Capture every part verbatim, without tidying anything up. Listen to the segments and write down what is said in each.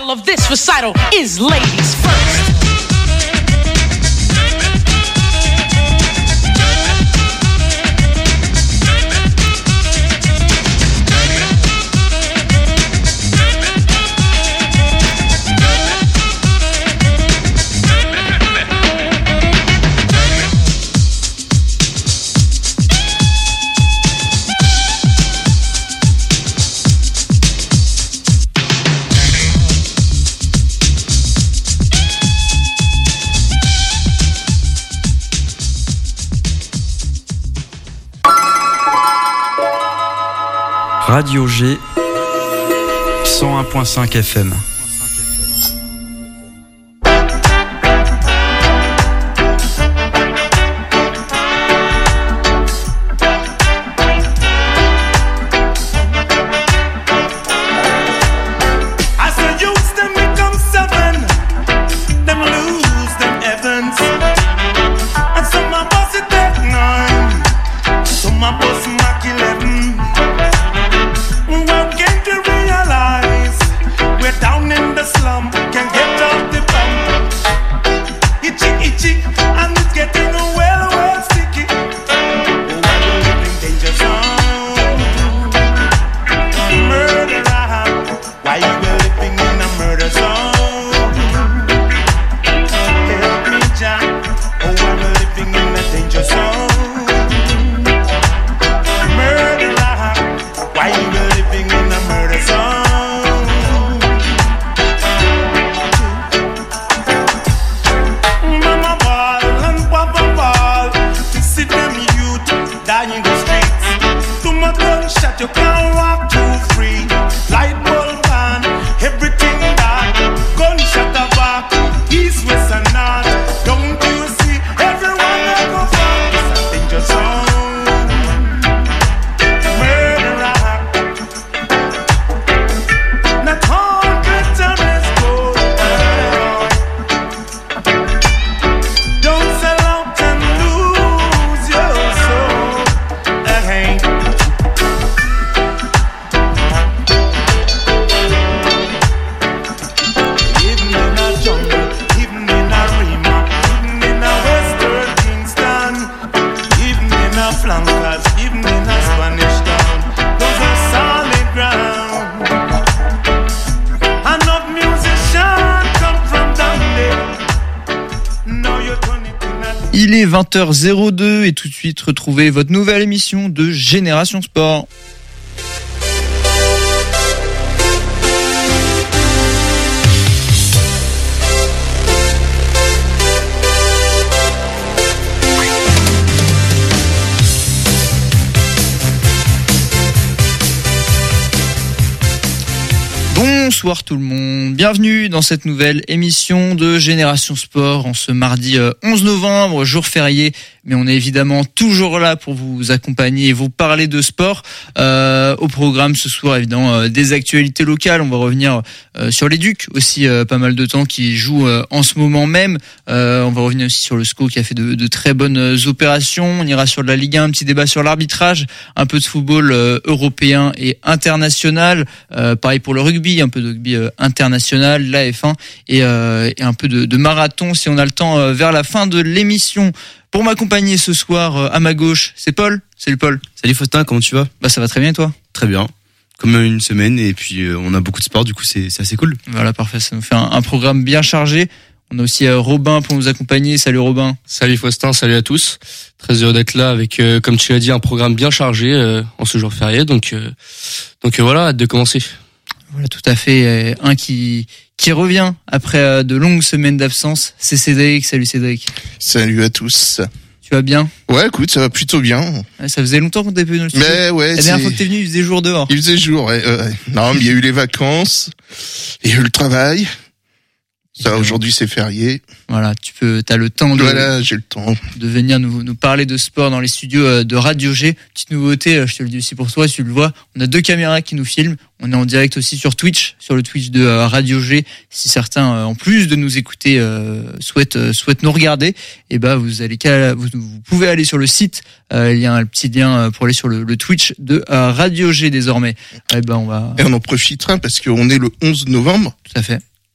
title of this recital is Ladies First. Radio G, cent un point cinq F M. Il est vingt heures zéro deux et tout de suite retrouvez votre nouvelle émission de Génération Sport. Bonsoir tout le monde, bienvenue dans cette nouvelle émission de Génération Sport en ce mardi onze novembre, jour férié, mais on est évidemment toujours là pour vous accompagner et vous parler de sport. Euh, au programme ce soir, évidemment, euh, des actualités locales, on va revenir euh, sur les Ducs, aussi euh, pas mal de temps qui jouent euh, en ce moment même. Euh, on va revenir aussi sur le S C O qui a fait de, de très bonnes opérations, on ira sur de la Ligue un, un petit débat sur l'arbitrage, un peu de football euh, européen et international, euh, pareil pour le rugby, un peu de rugby euh, international, la F un et, euh, et un peu de, de marathon si on a le temps euh, vers la fin de l'émission. Pour m'accompagner ce soir euh, à ma gauche, c'est Paul. Salut Paul. Salut Faustin, comment tu vas ? Bah ça va très bien et toi ? Très bien. Comme une semaine et puis euh, on a beaucoup de sport, du coup c'est, c'est assez cool. Voilà, parfait, ça nous fait un, un programme bien chargé. On a aussi euh, Robin pour nous accompagner. Salut Robin. Salut Faustin, salut à tous. Très heureux d'être là avec, euh, comme tu l'as dit, un programme bien chargé euh, en ce jour férié. Donc, euh, donc euh, voilà, hâte de commencer. Voilà, tout à fait. Un qui qui revient après de longues semaines d'absence, c'est Cédric. Salut Cédric. Salut à tous. Tu vas bien ? Ouais, écoute, ça va plutôt bien. Ouais, ça faisait longtemps qu'on t'était venu dans le studio. Mais ouais, la dernière fois que t'es venu, il faisait jour dehors. Il faisait jour, ouais. ouais. Non, mais il y a eu les vacances, il y a eu le travail. Ça, aujourd'hui, c'est férié. Voilà, tu peux, t'as le temps de, voilà, j'ai le temps de venir nous, nous parler de sport dans les studios de Radio G. Petite nouveauté, je te le dis aussi pour toi, tu le vois. On a deux caméras qui nous filment. On est en direct aussi sur Twitch, sur le Twitch de Radio G. Si certains, en plus de nous écouter, euh, souhaitent, souhaitent nous regarder, et ben, vous allez, vous, vous pouvez aller sur le site. Euh, il y a un petit lien pour aller sur le, le Twitch de Radio G désormais. Et ben, on va. Et on en profitera parce qu'on est le onze novembre. Tout à fait.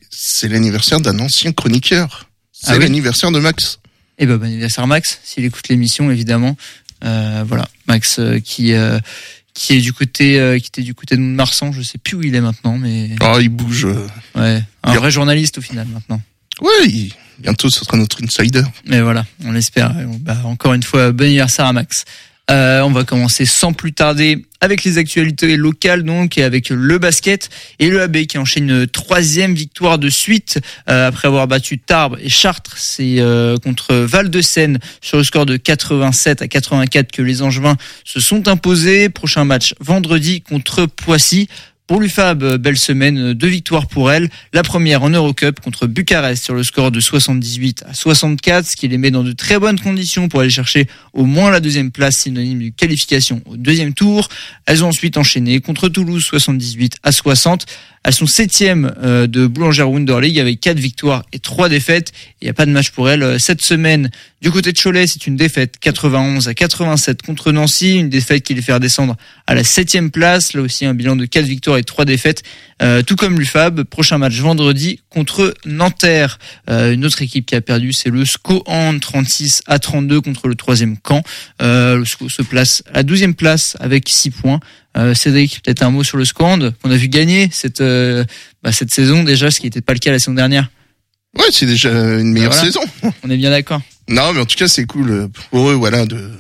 c'est l'anniversaire d'un ancien chroniqueur. C'est Ah oui l'anniversaire de Max. Et ben, bon anniversaire Max, s'il écoute l'émission, évidemment. Euh, voilà, Max euh, qui euh, qui est du côté euh, qui était du côté de Marsan, je sais plus où il est maintenant, mais Oh, il bouge. euh. ouais, un Bien. vrai journaliste au final maintenant. Ouais, il- bientôt ce sera notre insider. Mais voilà, on l'espère. Bah, encore une fois, bon anniversaire à Max. Euh, on va commencer sans plus tarder avec les actualités locales, donc, et avec le basket et le A B qui enchaîne une troisième victoire de suite euh, après avoir battu Tarbes et Chartres. C'est euh, contre Val-de-Seine sur le score de quatre-vingt-sept à quatre-vingt-quatre que les Angevins se sont imposés. Prochain match vendredi contre Poissy. Pour l'U F A B, belle semaine, deux victoires pour elle. La première en Eurocup contre Bucarest sur le score de soixante-dix-huit à soixante-quatre, ce qui les met dans de très bonnes conditions pour aller chercher au moins la deuxième place, synonyme de qualification au deuxième tour. Elles ont ensuite enchaîné contre Toulouse soixante-dix-huit à soixante. Elles sont septième euh, de Boulangère Wonder League avec quatre victoires et trois défaites. Il n'y a pas de match pour elles cette semaine. Du côté de Cholet, c'est une défaite quatre-vingt-onze à quatre-vingt-sept contre Nancy, une défaite qui les fait redescendre à la septième place. Là aussi un bilan de quatre victoires et trois défaites, euh, tout comme l'U F A B. Prochain match vendredi contre Nanterre. Euh, une autre équipe qui a perdu, c'est le S C O Hand, trente-six à trente-deux contre le troisième Caen. Euh, le S C O se place à la douzième place avec six points. Euh, Cédric, peut-être un mot sur le S C O Hand qu'on a vu gagner cette euh, bah, cette saison déjà, ce qui n'était pas le cas la saison dernière. Ouais, c'est déjà une meilleure Voilà. saison. On est bien d'accord. Non, mais en tout cas, c'est cool pour eux, voilà, de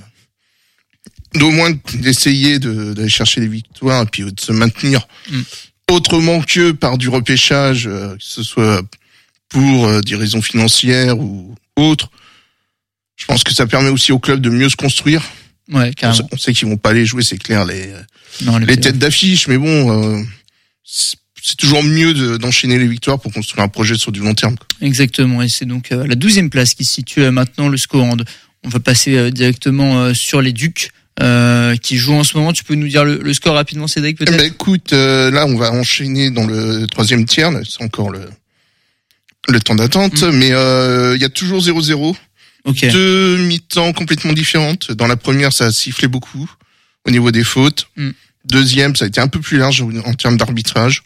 d'au moins d'essayer de d'aller chercher des victoires et puis de se maintenir Mm. autrement que par du repêchage, euh, que ce soit pour euh, des raisons financières ou autres. Je pense que ça permet aussi au club de mieux se construire. Ouais, On sait, carrément. on sait qu'ils vont pas aller jouer, c'est clair, les Non, les têtes d'affiche, mais bon, euh, c'est c'est toujours mieux de- d'enchaîner les victoires pour construire un projet sur du long terme, quoi. Exactement, et c'est donc euh, la douzième place qui se situe euh, maintenant le S C O Hand. On va passer euh, directement euh, sur les Ducs euh, qui jouent en ce moment. Tu peux nous dire le, le score rapidement, Cédric, Eh peut-être? ben, écoute, euh, là, on va enchaîner dans le troisième tiers. là, C'est encore le le temps d'attente, Mm. mais euh, il y a toujours zéro zéro. Ok. Deux mi-temps complètement différentes. Dans la première, ça a sifflé beaucoup au niveau des fautes. Mm. Deuxième, ça a été un peu plus large en termes d'arbitrage.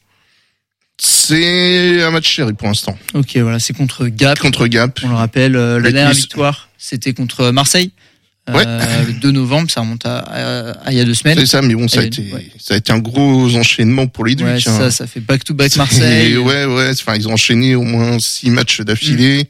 C'est un match chéri pour l'instant. Ok, voilà, c'est contre Gap. Contre Gap. On le rappelle, euh, la Avec dernière Nice. victoire, c'était contre Marseille. Euh, Ouais. Le deux novembre, ça remonte à, à, à il y a deux semaines. C'est ça, mais bon, ça a Et- été, ouais. ça a été un gros enchaînement pour les Ducs. Ouais, hein. ça, ça fait back-to-back Marseille. Et ouais, ouais. Enfin, ils ont enchaîné au moins six matchs d'affilée.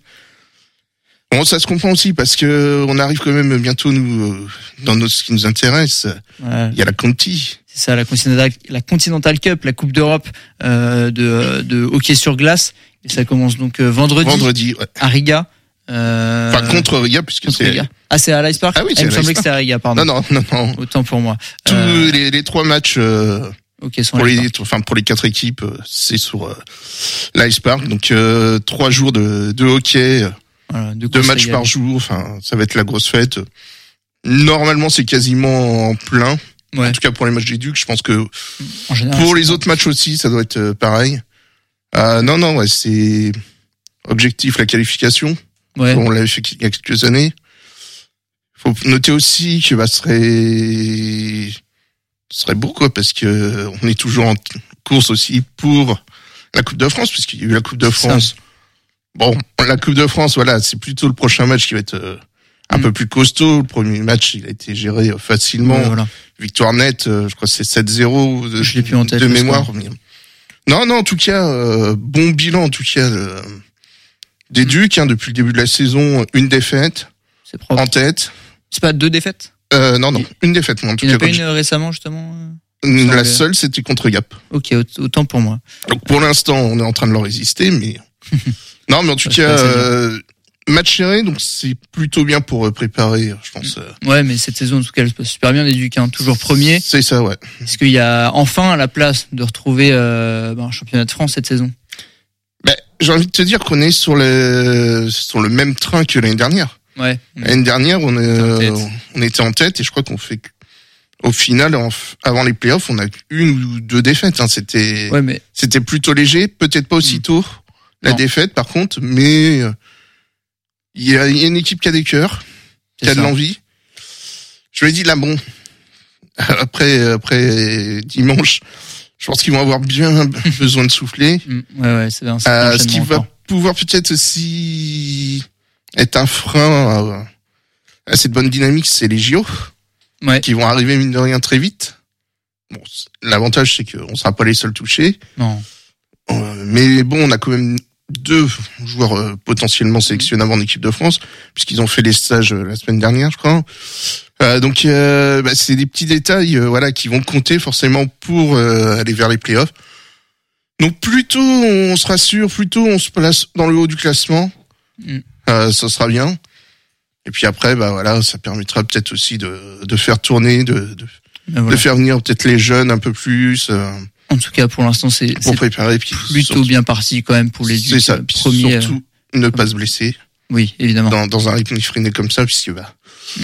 Bon, ça se comprend aussi parce que on arrive quand même bientôt nous euh, dans notre, ce qui nous intéresse. Ouais. Il y a la Conti. C'est ça, la Continental, la Continental Cup, la Coupe d'Europe euh, de, de hockey sur glace. Et ça commence donc euh, vendredi, Vendredi. Ouais. à Riga. Euh, Enfin, contre Riga, puisque contre c'est. Riga. Ah, c'est à l'Ice Park. Ah oui, c'est il me à semblait l'Ice que c'était à Riga, pardon. Non, non, non, non. Autant pour moi. Tous Euh, les, les trois matchs euh, ok, sont pour à l'Ice les, Park. enfin pour les quatre équipes, euh, c'est sur euh, l'Ice Park. Donc euh, trois jours de, de hockey, Voilà, de deux quoi ça matchs y par est. jour. Enfin, ça va être la grosse fête. Normalement, c'est quasiment en plein. Ouais, En tout cas pour les matchs des Ducs, je pense que en général. pour c'est les ça. autres matchs aussi, ça doit être euh, pareil. Euh, non, non, ouais, c'est objectif la qualification. Ouais. On l'avait fait il y a quelques années. Faut noter aussi que bah, ce serait ce serait beau quoi, parce que on est toujours en course aussi pour la Coupe de France, puisqu'il y a eu la Coupe de Ça. France. Bon, la Coupe de France, voilà, c'est plutôt le prochain match qui va être euh, un Mm. peu plus costaud. Le premier match, il a été géré euh, facilement. Ouais, voilà. Victoire nette, euh, je crois que c'est sept zéro de, Je l'ai plus en tête, de le mémoire. score. mais- Non, non, en tout cas, euh, bon bilan en tout cas euh, des Ducs hein, depuis le début de la saison, une défaite C'est propre. en tête. C'est pas deux défaites? Euh, non, non, une défaite. moi, En tout Il n'y en cas, a pas quand une euh, récemment, justement? je- la semblait- seule, c'était contre Gap. Ok, aut- autant pour moi. Donc pour l'instant, on est en train de leur résister, mais non, mais en tout Ça se cas, passe bien. euh, match serré, donc c'est plutôt bien pour euh, préparer, je pense. euh, Ouais, mais cette saison, en tout cas, elle se passe super bien, les Ducs, hein, toujours premier. C'est ça, ouais. Est-ce qu'il y a enfin la place de retrouver euh, ben, un championnat de France cette saison? Ben, j'ai envie de te dire qu'on est sur le sur le même train que l'année dernière. Ouais. L'année dernière, on, est, en tête. euh, on était en tête et je crois qu'on fait que- au final, en f- avant les playoffs, on a une ou deux défaites. Hein. C'était Ouais, mais c'était plutôt léger, peut-être pas aussitôt la Non. défaite par contre, mais euh, il y, a, il y a une équipe qui a des cœurs, qui c'est a de ça. l'envie. Je lui ai dit là bon, après après dimanche, Je pense qu'ils vont avoir bien besoin de souffler. Mm, ouais, ouais, c'est bien. C'est Euh, ce qui va pouvoir peut-être aussi être un frein à, à cette bonne dynamique, c'est les J O. Ouais. Qui vont arriver mine de rien très vite. Bon, l'avantage c'est qu'on sera pas les seuls touchés. Non. Euh, mais bon, on a quand même deux joueurs euh, potentiellement sélectionnables en équipe de France, puisqu'ils ont fait les stages euh, la semaine dernière, je crois. Euh, donc, euh, bah, c'est des petits détails, euh, voilà, qui vont compter forcément pour euh, aller vers les playoffs. Donc, plus tôt on se rassure, plus tôt on se place dans le haut du classement, Mm. euh, ça sera bien. Et puis après, bah voilà, ça permettra peut-être aussi de, de faire tourner, de, de, Ben voilà. de faire venir peut-être les jeunes un peu plus. Euh, En tout cas, pour l'instant, c'est, pour c'est préparer. Puis plutôt surtout, bien parti quand même pour les c'est ça. Ducs. Puis Premier. surtout, ne pas se blesser Oui, évidemment. dans, dans un rythme effréné comme ça, puisque bah,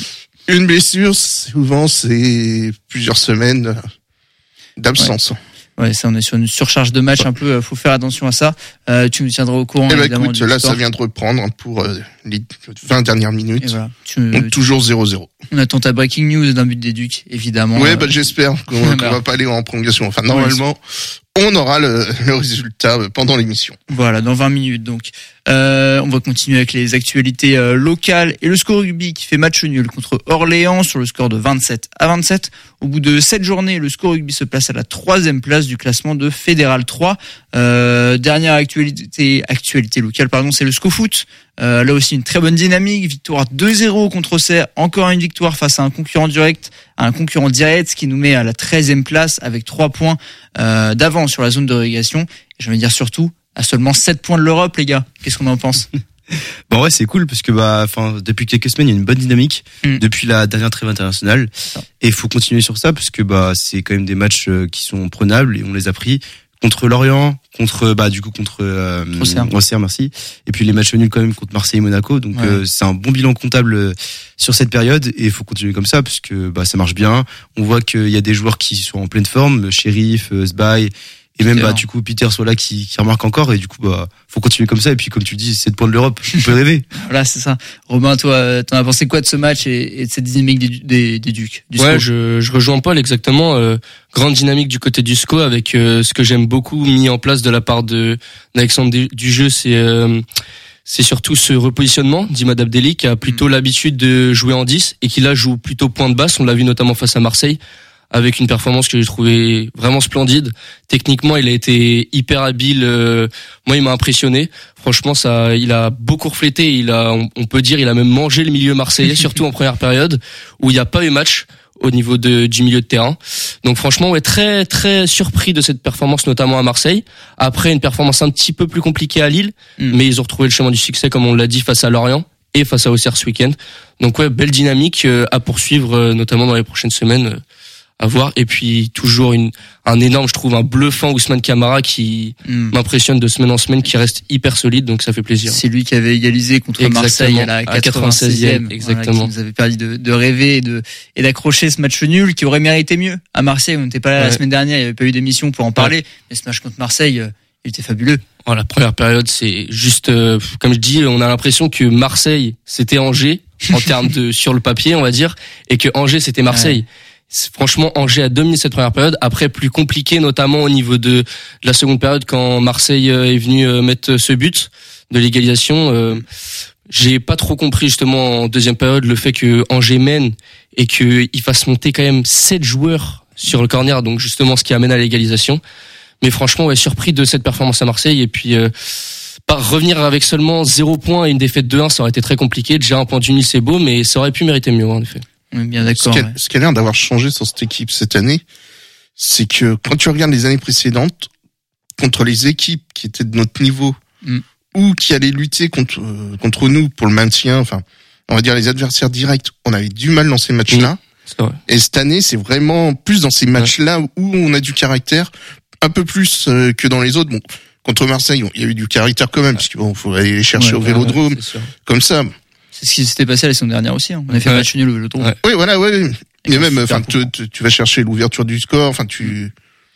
une blessure, souvent, c'est plusieurs semaines euh, d'absence. Ouais, ça, on est sur une surcharge de match un peu. euh, Faut faire attention à ça. Euh, tu nous tiendras au courant. Et bah évidemment, écoute, du là, score. ça vient de reprendre hein, pour euh, les vingt dernières Et minutes. voilà. Tu, Donc toujours zéro zéro. on attend ta breaking news d'un but des Ducs, évidemment. Ouais, Euh, bah j'espère qu'on qu'on bah. va pas aller en prolongation. Enfin, normalement, on aura le, le résultat pendant l'émission. Voilà, dans vingt minutes donc. Euh, on va continuer avec les actualités euh, locales et le score rugby qui fait match nul contre Orléans sur le score de vingt-sept à vingt-sept. Au bout de sept journées, le score rugby se place à la troisième place du classement de Fédéral trois. Euh, dernière actualité, actualité locale, pardon, c'est le ScoFoot. Euh, là aussi une très bonne dynamique, victoire deux zéro contre Auxerre, encore une victoire face à un concurrent direct, à un concurrent direct, ce qui nous met à la treizième place avec trois points euh, d'avance sur la zone de relégation. Et je veux dire surtout à seulement sept points de l'Europe, les gars. Qu'est-ce qu'on en pense? Bon ouais, c'est cool parce que bah enfin depuis quelques semaines, il y a une bonne dynamique Mm. depuis la dernière trêve internationale et il faut continuer sur ça parce que bah c'est quand même des matchs euh, qui sont prenables et on les a pris contre Lorient, contre bah du coup contre euh, Auxerre. Auxerre, merci. Et puis les matchs nuls quand même contre Marseille et Monaco. Donc Ouais. euh, c'est un bon bilan comptable euh, sur cette période et il faut continuer comme ça parce que bah ça marche bien. On voit qu'il y a des joueurs qui sont en pleine forme, Sheriff, euh, Sbaï et même Peter. bah du coup Peter soit là qui, qui remarque encore et du coup bah faut continuer comme ça et puis comme tu dis sept points de l'Europe, on peut rêver. Voilà, c'est ça. Robin, toi, euh, t'en as pensé quoi de ce match et, et de cette dynamique des, des, des Ducs du Ouais, Sco je, je rejoins Paul exactement. Euh, grande dynamique du côté du S C O avec euh, ce que j'aime beaucoup mis en place de la part de d'Alexandre Du- du jeu, c'est euh, c'est surtout ce repositionnement d'Imad Abdelli qui a plutôt l'habitude de jouer en dix et qui là joue plutôt point de basse. On l'a vu notamment face à Marseille avec une performance que j'ai trouvée vraiment splendide. Techniquement, il a été hyper habile. euh, moi, il m'a impressionné. Franchement, ça, il a beaucoup reflété. Il a, on, on peut dire, il a même mangé le milieu marseillais, surtout en première période où il n'y a pas eu match au niveau de, du milieu de terrain. Donc franchement, ouais, très très surpris de cette performance, notamment à Marseille. Après une performance un petit peu plus compliquée à Lille, Mm. mais ils ont retrouvé le chemin du succès, comme on l'a dit, face à Lorient et face à Auxerre ce week-end. Donc ouais, belle dynamique euh, à poursuivre, euh, notamment dans les prochaines semaines. euh, à voir. Et puis toujours une, un énorme, je trouve, un bluffant Ousmane Camara qui Hmm. m'impressionne de semaine en semaine, qui reste hyper solide, donc ça fait plaisir. C'est lui qui avait égalisé contre Exactement. Marseille à la À quatre-vingt-seizième. exactement. Voilà, qui nous avait permis de, de rêver et de et d'accrocher ce match nul qui aurait mérité mieux. À Marseille, on n'était pas là la Ouais. semaine dernière, il n'y avait pas eu d'émission pour en parler. Mais ce match contre Marseille, euh, il était fabuleux. Oh, la première période, c'est juste, euh, comme je dis, on a l'impression que Marseille, c'était Angers, en termes de, sur le papier, on va dire, et que Angers, c'était Marseille. C'est- Franchement, Angers a dominé cette première période. Après, plus compliqué, notamment au niveau de, de la seconde période, quand Marseille euh, est venu euh, mettre ce but de l'égalisation. Euh, j'ai pas trop compris, justement, en deuxième période, le fait que Angers mène et qu'il fasse monter quand même sept joueurs sur le corner, donc justement, ce qui amène à l'égalisation. Mais franchement, ouais, surpris de cette performance à Marseille. Et puis, euh, par revenir avec seulement zéro point et une défaite deux un, ça aurait été très compliqué. Déjà, un point d'uni, c'est beau, mais ça aurait pu mériter mieux, en effet. On est bien Ce d'accord. qui a, ouais. ce qui a l'air d'avoir changé sur cette équipe cette année, c'est que quand tu regardes les années précédentes, contre les équipes qui étaient de notre niveau Mm. ou qui allaient lutter contre euh, contre nous pour le maintien, enfin, on va dire les adversaires directs, on avait du mal dans ces matchs-là. C'est vrai. Et cette année, c'est vraiment plus dans ces matchs-là où on a du caractère, un peu plus euh, que dans les autres. Bon, contre Marseille, bon, il y a eu du caractère quand même, parce qu'il bon, faut aller les chercher Ouais, au ouais, Vélodrome, C'est sûr. comme ça. C'est ce qui s'était passé la saison dernière aussi. Hein. On a fait Ouais. match nul au Vélodrome. Ouais. Oui, voilà, ouais. ouais. Et Et un même, super enfin, coup. tu, tu, tu vas chercher l'ouverture du score, enfin, tu,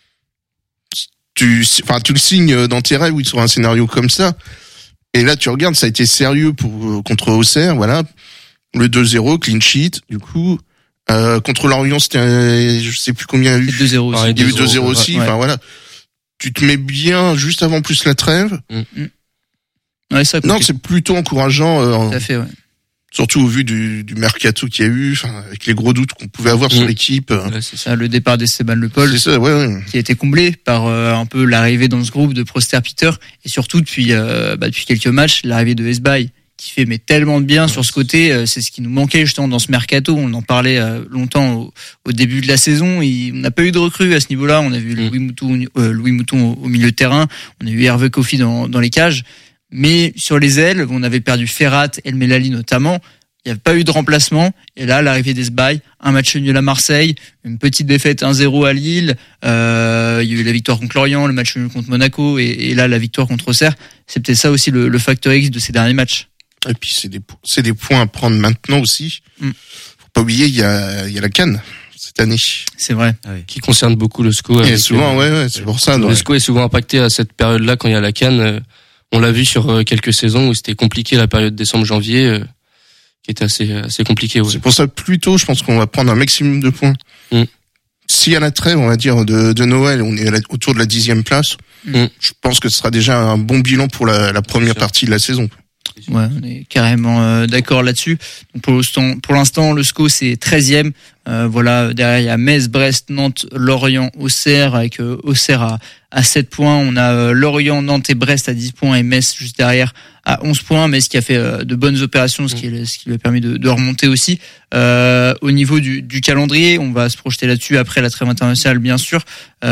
tu, enfin, tu le signes dans tes rêves où il sera un scénario comme ça. Et là, tu regardes, ça a été sérieux pour, contre Auxerre, voilà. Le deux zéro, clean sheet, du coup. Euh, contre Lorient, c'était, un, je sais plus combien il y a eu. deux zéro aussi. Il y a eu deux zéro aussi. Ouais. Enfin voilà. Tu te mets bien juste avant plus la trêve. Mmh. Ouais, ça. Non, c'est plutôt encourageant. Euh, Tout à fait, ouais. Surtout au vu du, du mercato qu'il y a eu, enfin, avec les gros doutes qu'on pouvait avoir mmh. sur l'équipe. Ouais, c'est ça, le départ d'Esteban Le Paul. C'est ça, ouais, ouais. Qui a été comblé par euh, un peu l'arrivée dans ce groupe de Prosper Peter et surtout depuis euh, bah, depuis quelques matchs l'arrivée de Esbaï qui fait mais tellement de bien ouais, sur ce côté. Euh, c'est ce qui nous manquait justement dans ce mercato. On en parlait euh, longtemps au, au début de la saison. Il, on n'a pas eu de recrues à ce niveau-là. On a vu mmh. Louis Mouton, euh, Louis Mouton au, au milieu de terrain. On a eu Hervé Kofi dans, dans les cages. Mais sur les ailes, on avait perdu Ferrat et El Melali notamment. Il n'y avait pas eu de remplacement. Et là, l'arrivée d'Esbaï, un match nul à Marseille, une petite défaite un zéro à Lille. Euh, il y a eu la victoire contre Lorient, le match nul contre Monaco, et, et là, la victoire contre Auxerre. C'est peut-être ça aussi le, le facteur X de ces derniers matchs. Et puis, c'est des, c'est des points à prendre maintenant aussi. Mm. Faut pas oublier, il y a, il y a la CAN cette année. C'est vrai. Ah oui. Qui concerne beaucoup le S C O. Et souvent, ouais, ouais, c'est pour ça. Le ouais. S C O est souvent impacté à cette période-là quand il y a la CAN. On l'a vu sur quelques saisons où c'était compliqué la période décembre-janvier. Qui était assez assez compliqué. Ouais. C'est pour ça plutôt, je pense qu'on va prendre un maximum de points. Mm. Si à la trêve, on va dire de, de Noël, on est autour de la dixième place, mm. je pense que ce sera déjà un bon bilan pour la, la première partie de la saison. Ouais, on est carrément euh, d'accord là-dessus. Donc pour l'instant, pour l'instant, le S C O c'est treizième. Euh, voilà, derrière il y a Metz, Brest, Nantes, Lorient, Auxerre avec euh, Auxerre à à sept points. On a euh, Lorient, Nantes et Brest à dix points et Metz juste derrière à onze points. Metz qui a fait euh, de bonnes opérations, ce qui, ce qui lui a permis de, de remonter aussi. Euh, au niveau du, du calendrier, on va se projeter là-dessus après la trêve internationale, bien sûr.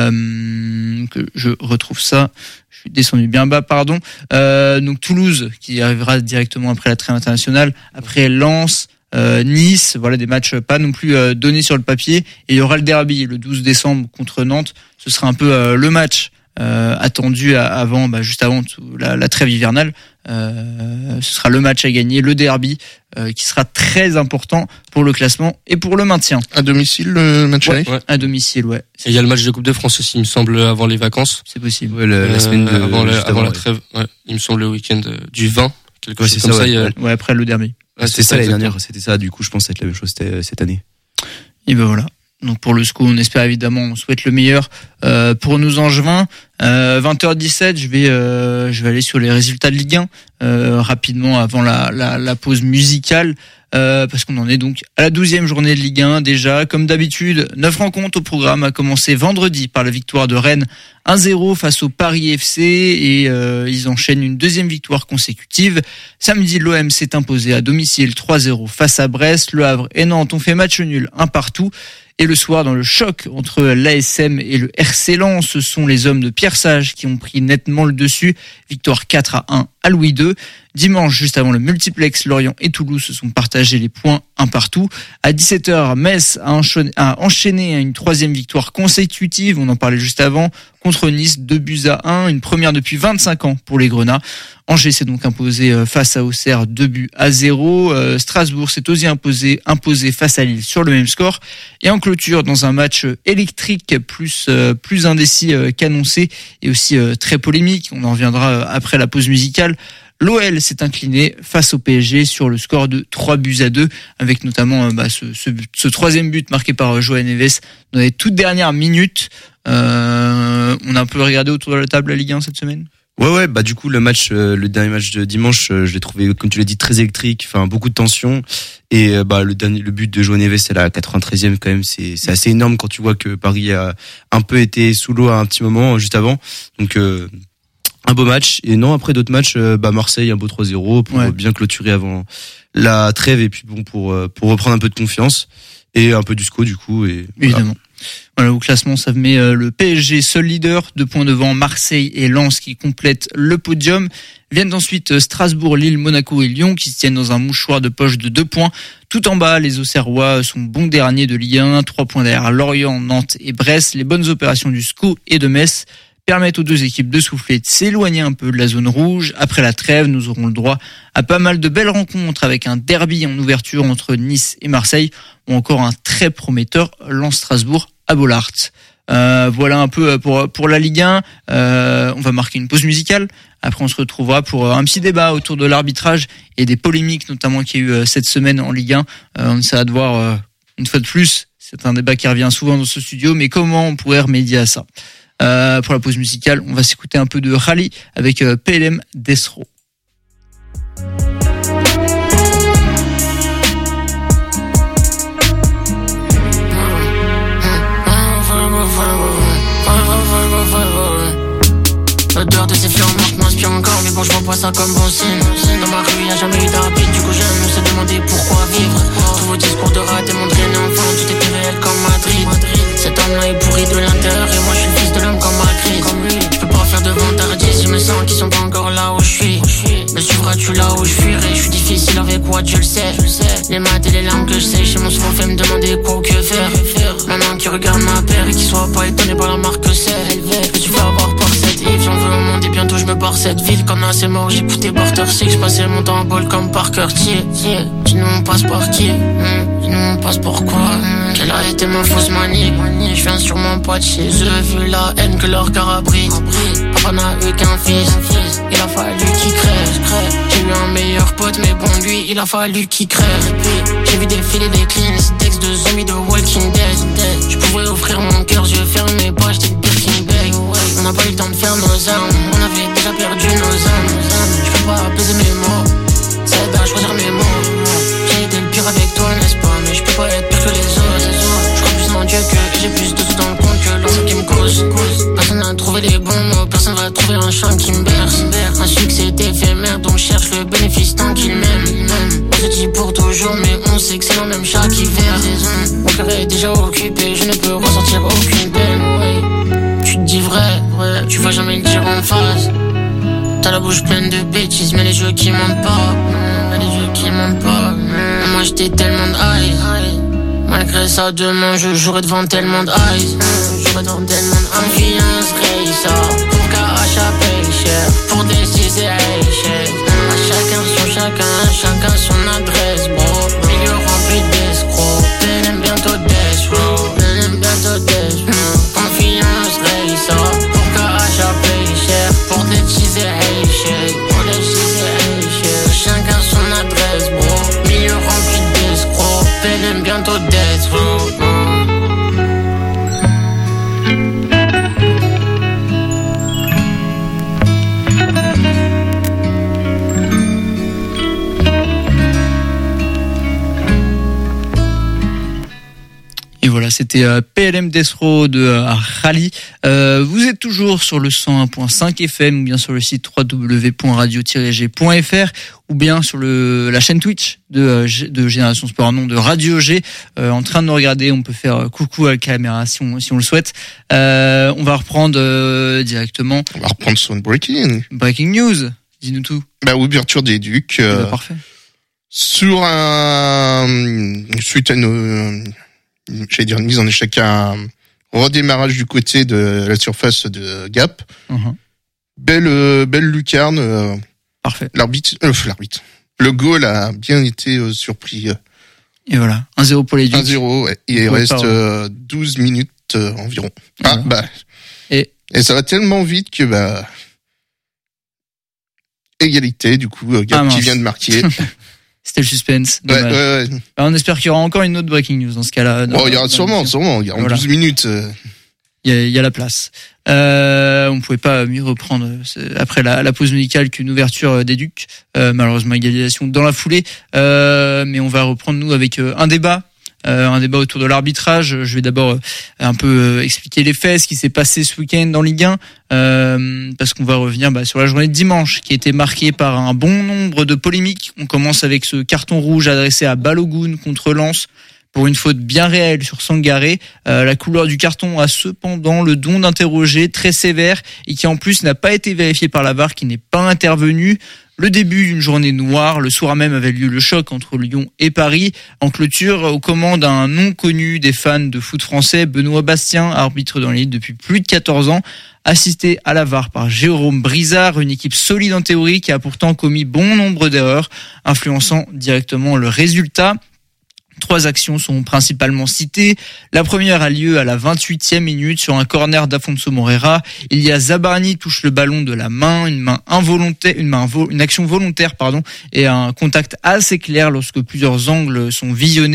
Euh, que je retrouve ça. Je suis descendu bien bas, pardon. Euh, donc Toulouse qui arrivera directement après la trêve internationale. Après Lens. Euh, Nice, voilà des matchs pas non plus euh, donnés sur le papier, et il y aura le derby le douze décembre contre Nantes. Ce sera un peu euh, le match euh, attendu à, avant, bah, juste avant tout, la, la trêve hivernale. Euh, ce sera le match à gagner, le derby euh, qui sera très important pour le classement et pour le maintien. À domicile le match ouais, aller ouais. À domicile, ouais. Et il y a le match de Coupe de France aussi, il me semble, avant les vacances. C'est possible. Ouais, la, la semaine de, euh, avant, la, avant ouais. la trêve. Ouais, il me semble le week-end du vingt. Quelque ouais, chose c'est comme ça. ça. Ouais, a... ouais. ouais, après le derby. Ah, c'était ça l'année dernière, c'était ça. Du coup, je pense que ça va être la même chose cette année. Et ben voilà. Donc pour le S C O, on espère évidemment, on souhaite le meilleur euh, pour nos Angevins. Euh, vingt heures dix-sept, je vais euh, je vais aller sur les résultats de Ligue un euh, rapidement avant la, la, la pause musicale. Euh, parce qu'on en est donc à la douzième journée de Ligue un déjà. Comme d'habitude, neuf rencontres au programme, a commencé vendredi par la victoire de Rennes un zéro face au Paris F C et euh, ils enchaînent une deuxième victoire consécutive. Samedi, l'O M s'est imposé à domicile trois zéro face à Brest. Le Havre et Nantes ont fait match nul un partout. Et le soir, dans le choc entre l'A S M et le R C Lens, ce sont les hommes de Pierre Sage qui ont pris nettement le dessus. Victoire quatre à un à Louis deux. Dimanche, juste avant le multiplex, Lorient et Toulouse se sont partagés les points un partout. À dix-sept heures, Metz a enchaîné, a enchaîné une troisième victoire consécutive. On en parlait juste avant. Contre Nice, deux buts à un. Une première depuis vingt-cinq ans pour les Grenats. Angers s'est donc imposé face à Auxerre, deux buts à zéro. Euh, Strasbourg s'est aussi imposé, imposé face à Lille sur le même score. Et en clôture, dans un match électrique, plus, euh, plus indécis euh, qu'annoncé, et aussi euh, très polémique, on en reviendra après la pause musicale, l'O L s'est incliné face au P S G sur le score de trois buts à deux, avec notamment euh, bah, ce, ce, ce troisième but marqué par euh, Johan Neves dans les toutes dernières minutes. Euh, on a un peu regardé autour de la table la Ligue un cette semaine. Ouais ouais bah du coup le match euh, le dernier match de dimanche euh, je l'ai trouvé comme tu l'as dit très électrique, enfin beaucoup de tension et euh, bah le dernier le but de João Neves c'est la quatre-vingt-treizième quand même, c'est c'est assez énorme quand tu vois que Paris a un peu été sous l'eau à un petit moment juste avant. Donc euh, un beau match. Et non, après d'autres matchs, euh, bah Marseille un beau trois zéro pour ouais. bien clôturer avant la trêve et puis bon pour pour reprendre un peu de confiance et un peu du S C O du coup et évidemment. Voilà. Voilà, au classement, ça met euh, le P S G seul leader, deux points devant Marseille et Lens qui complètent le podium. Viennent ensuite Strasbourg, Lille, Monaco et Lyon qui se tiennent dans un mouchoir de poche de deux points. Tout en bas, les Auxerrois sont bons derniers de Ligue un, trois points derrière Lorient, Nantes et Brest. Les bonnes opérations du S C O et de Metz permettent aux deux équipes de souffler, de s'éloigner un peu de la zone rouge. Après la trêve, nous aurons le droit à pas mal de belles rencontres avec un derby en ouverture entre Nice et Marseille ou encore un très prometteur Lens-Strasbourg à Bollaert. Euh, voilà un peu pour pour la Ligue un. Euh, on va marquer une pause musicale. Après, on se retrouvera pour un petit débat autour de l'arbitrage et des polémiques, notamment qu'il y a eu cette semaine en Ligue un. Euh, on essaiera de voir euh, Une fois de plus, c'est un débat qui revient souvent dans ce studio, mais comment on pourrait remédier à ça? Euh, pour la pause musicale, on va s'écouter un peu de Rally avec euh, P L M Death Row. L'odeur de ces fleurs mortes m'inspire encore, mais bon je vois pas ça comme bon signe. Dans ma rue y'a jamais eu d'arbitre, du coup je me suis demandé pourquoi vivre. Tous vos discours de rat démontraient l'enfant, tout était réel comme Madrid. Cet homme-là est pourri de l'intérieur et moi je suis le fils de l'homme comme Macri. Je peux pas faire de vantardier, je me sens qu'ils sont pas encore là où je suis. Me suivras-tu là où je fuirai? Je suis difficile avec quoi tu le sais. Les maths et les larmes que je sais, chez mon souvent fait me demander quoi ou que faire. Maman qui regarde ma paire et qui soit pas étonné par la marque que c'est. Je me suis fait avoir par cette Yves, j'en veux au monde et bientôt je me barre cette ville. Quand on a assez mort, j'écoutais Barter Six, je passais mon temps en bol comme Parker T. Dis-nous on passe par qui? Dis-nous on passe pour quoi? Quelle a été ma fausse manie? Je viens sûrement pas de chez eux, vu la haine que leur cœur abrite. Papa n'a eu qu'un fils, il a fallu qu'il crève. J'ai eu un meilleur pote, mais bon lui, il a fallu qu'il crève. J'ai vu défiler des cleans, textes de zombies de Walking Dead. Je pouvais offrir mon cœur, yeux fermés, pas j'étais Birkin Bag. On n'a pas eu le temps de faire nos armes, on avait déjà perdu nos âmes. Je peux pas apaiser mes mots, ça aide à choisir mes mots. J'ai été le pire avec toi, n'est-ce pas? Mais je peux pas être pire que les autres. Je crois plus en Dieu que j'ai plus de tout dans le compte que l'ensemble qui me cause. Personne n'a trouvé les bons mots, personne va trouver un chant qui me berce. Un succès est éphémère, donc cherche le bénéfice tant qu'il m'aime. On se dit pour toujours, mais on sait que c'est le même chaque hiver. Mon cœur est déjà occupé, je ne peux ressortir aucune peine. Tu te dis vrai, ouais, tu vas jamais le dire en face. T'as la bouche pleine de bêtises, mais les jeux qui mentent pas. Mais les jeux qui mentent pas. Moi j'étais tellement de high. Malgré ça, demain je jouerai devant tellement de eyes. Je jouerai devant tellement de confiance, racer. Pour K H paye cher, pour des situations. À chacun son chacun, chacun son adresse, bro. Milieu rempli d'escrocs, peine bientôt death row. Peine bientôt death row. Confiance, racer. Pour K H paye cher, pour des situations. Pour des situations. Chacun son adresse, bro. Milieu rempli d'escrocs, peine bientôt death row. Et voilà, c'était euh, P L M Death Row de euh, Rally. Euh, vous êtes toujours sur le cent un point cinq F M ou bien sur le site w w w point radio tiret g point f r ou bien sur le la chaîne Twitch de euh, de Génération Sport, non de Radio G. Euh, en train de nous regarder, on peut faire euh, coucou à la caméra si on si on le souhaite. Euh, on va reprendre euh, directement. On va reprendre son breaking. Breaking news. Dis-nous tout. Bah, ouverture des Ducs. Euh, bah, parfait. Sur un suite à une j'allais dire une mise en échec, un redémarrage du côté de la surface de Gap. Uh-huh. Belle, euh, belle lucarne. Euh, Parfait. L'arbitre, euh, l'arbitre. Le goal a bien été euh, surpris. Et voilà, un zéro pour les Ducs. un zéro, ouais. Il reste euh, douze minutes euh, environ. Ah, voilà. bah. Et, et ça va tellement vite que, bah. Égalité, du coup, euh, Gap ah, qui vient de marquer. C'était le suspense. Ouais, ouais, ouais. Alors, on espère qu'il y aura encore une autre breaking news dans ce cas-là. Oh, il y aura sûrement, sûrement. Il y a en voilà. douze minutes. Euh... Il y a, il y a la place. Euh, on ne pouvait pas mieux reprendre après la, la pause musicale qu'une ouverture des Ducs. Euh, malheureusement, égalisation dans la foulée. Euh, mais on va reprendre nous avec un débat. Euh, un débat autour de l'arbitrage. Je vais d'abord un peu expliquer les faits, ce qui s'est passé ce week-end dans Ligue un, euh, parce qu'on va revenir bah, sur la journée de dimanche, qui a été marquée par un bon nombre de polémiques. On commence avec ce carton rouge adressé à Balogun contre Lens pour une faute bien réelle sur Sangaré. Euh, la couleur du carton a cependant le don d'interroger très sévère et qui en plus n'a pas été vérifié par la V A R, qui n'est pas intervenu. Le début d'une journée noire, le soir même avait lieu le choc entre Lyon et Paris. En clôture, aux commandes d'un non connu des fans de foot français, Benoît Bastien, arbitre dans l'élite depuis plus de quatorze ans, assisté à la V A R par Jérôme Brizard, une équipe solide en théorie qui a pourtant commis bon nombre d'erreurs, influençant directement le résultat. Trois actions sont principalement citées. La première a lieu à la vingt-huitième minute sur un corner d'Afonso Moreira. Il y a Zabarni touche le ballon de la main, une main involontaire, une main, une action volontaire, pardon, et un contact assez clair lorsque plusieurs angles sont visionnés.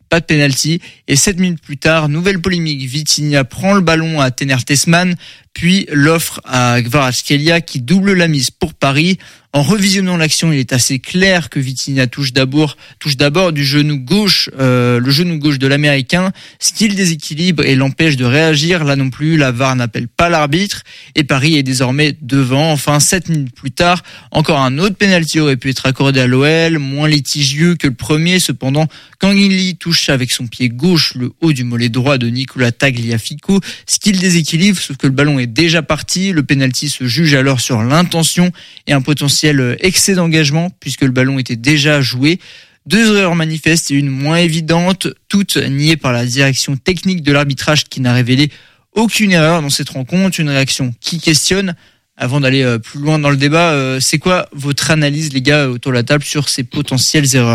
pas de penalty. Et sept minutes plus tard, nouvelle polémique. Vitinha prend le ballon à Tener Tessman, puis l'offre à Kvaratskhelia qui double la mise pour Paris. En revisionnant l'action, il est assez clair que Vitinha touche d'abord, touche d'abord du genou gauche, euh, le genou gauche de l'Américain, ce qui le déséquilibre et l'empêche de réagir. Là non plus, la V A R n'appelle pas l'arbitre et Paris est désormais devant. Enfin, sept minutes plus tard, encore un autre penalty aurait pu être accordé à l'O L, moins litigieux que le premier. Cependant, Kangin touche avec son pied gauche le haut du mollet droit de Nicolas Tagliafico, ce qui le déséquilibre, sauf que le ballon est déjà parti. Le penalty se juge alors sur l'intention et un potentiel excès d'engagement puisque le ballon était déjà joué. Deux erreurs manifestes et une moins évidente, toutes niées par la direction technique de l'arbitrage qui n'a révélé aucune erreur dans cette rencontre. Une réaction qui questionne. Avant d'aller plus loin dans le débat, c'est quoi votre analyse, les gars, autour de la table sur ces potentielles erreurs ?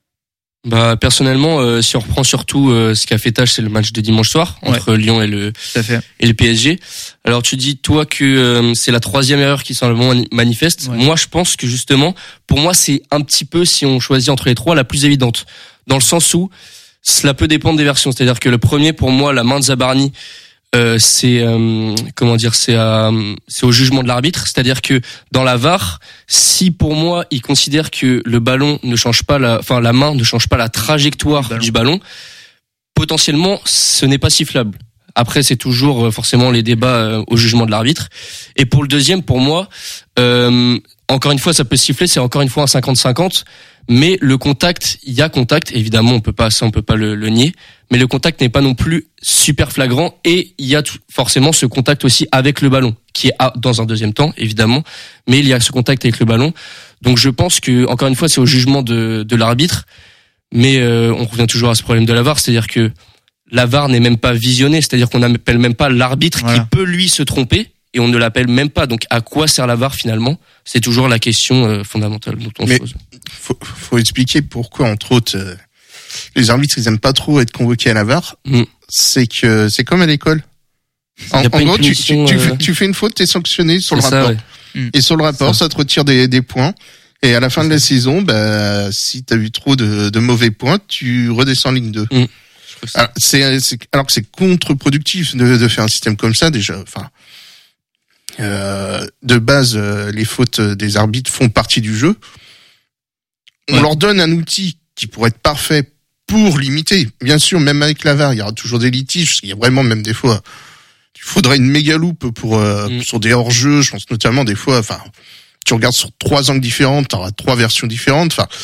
Bah personnellement, euh, si on reprend surtout euh, ce qui a fait tâche, c'est le match de dimanche soir entre ouais. Lyon et le Tout à fait. et le P S G. Alors tu dis toi que euh, c'est la troisième erreur qui semble manifeste. Ouais. Moi, je pense que justement, pour moi, c'est un petit peu, si on choisit entre les trois, la plus évidente, dans le sens où cela peut dépendre des versions. C'est-à-dire que le premier, pour moi, la main de Zabarni, euh, c'est euh, comment dire, c'est à, c'est au jugement de l'arbitre. C'est-à-dire que dans la V A R, si pour moi il considère que le ballon ne change pas la, enfin la main ne change pas la trajectoire ballon. du ballon, potentiellement ce n'est pas sifflable. Après, c'est toujours forcément les débats au jugement de l'arbitre. Et pour le deuxième, pour moi, euh, encore une fois, ça peut siffler, c'est encore une fois un cinquante cinquante. Mais le contact, il y a contact, évidemment, on peut pas, ça on peut pas le, le nier. Mais le contact n'est pas non plus super flagrant et il y a tout, forcément ce contact aussi avec le ballon, qui est à, dans un deuxième temps, évidemment. Mais il y a ce contact avec le ballon. Donc je pense que, encore une fois, c'est au jugement de, de l'arbitre. Mais euh, on revient toujours à ce problème de la V A R, c'est-à-dire que la V A R n'est même pas visionnée, c'est-à-dire qu'on n'appelle même pas l'arbitre voilà. qui peut lui se tromper. Et on ne l'appelle même pas. Donc, à quoi sert la V A R finalement ? C'est toujours la question euh, fondamentale dont on se pose. Faut, faut expliquer pourquoi, entre autres, euh, les arbitres ils aiment pas trop être convoqués à la V A R. Mm. C'est que c'est comme à l'école. En, en gros, tu, tu, tu, euh... fais, tu fais une faute, t'es sanctionné sur c'est le rapport. Ça, ouais. Et sur le rapport, ça. ça te retire des, des points. Et à la fin c'est de la ça. saison, bah, si t'as eu trop de, de mauvais points, tu redescends en ligne deux. Mm. Alors, c'est, c'est, alors que c'est contre-productif de, de faire un système comme ça déjà. Enfin. Euh, de base, euh, les fautes des arbitres font partie du jeu. On ouais. leur donne un outil qui pourrait être parfait pour limiter. Bien sûr, même avec la V A R, il y aura toujours des litiges. Il y a vraiment même des fois, il faudrait une méga loupe pour euh, mm. sur des hors-jeux. Je pense notamment des fois, enfin, tu regardes sur trois angles différents, tu auras trois versions différentes. Enfin,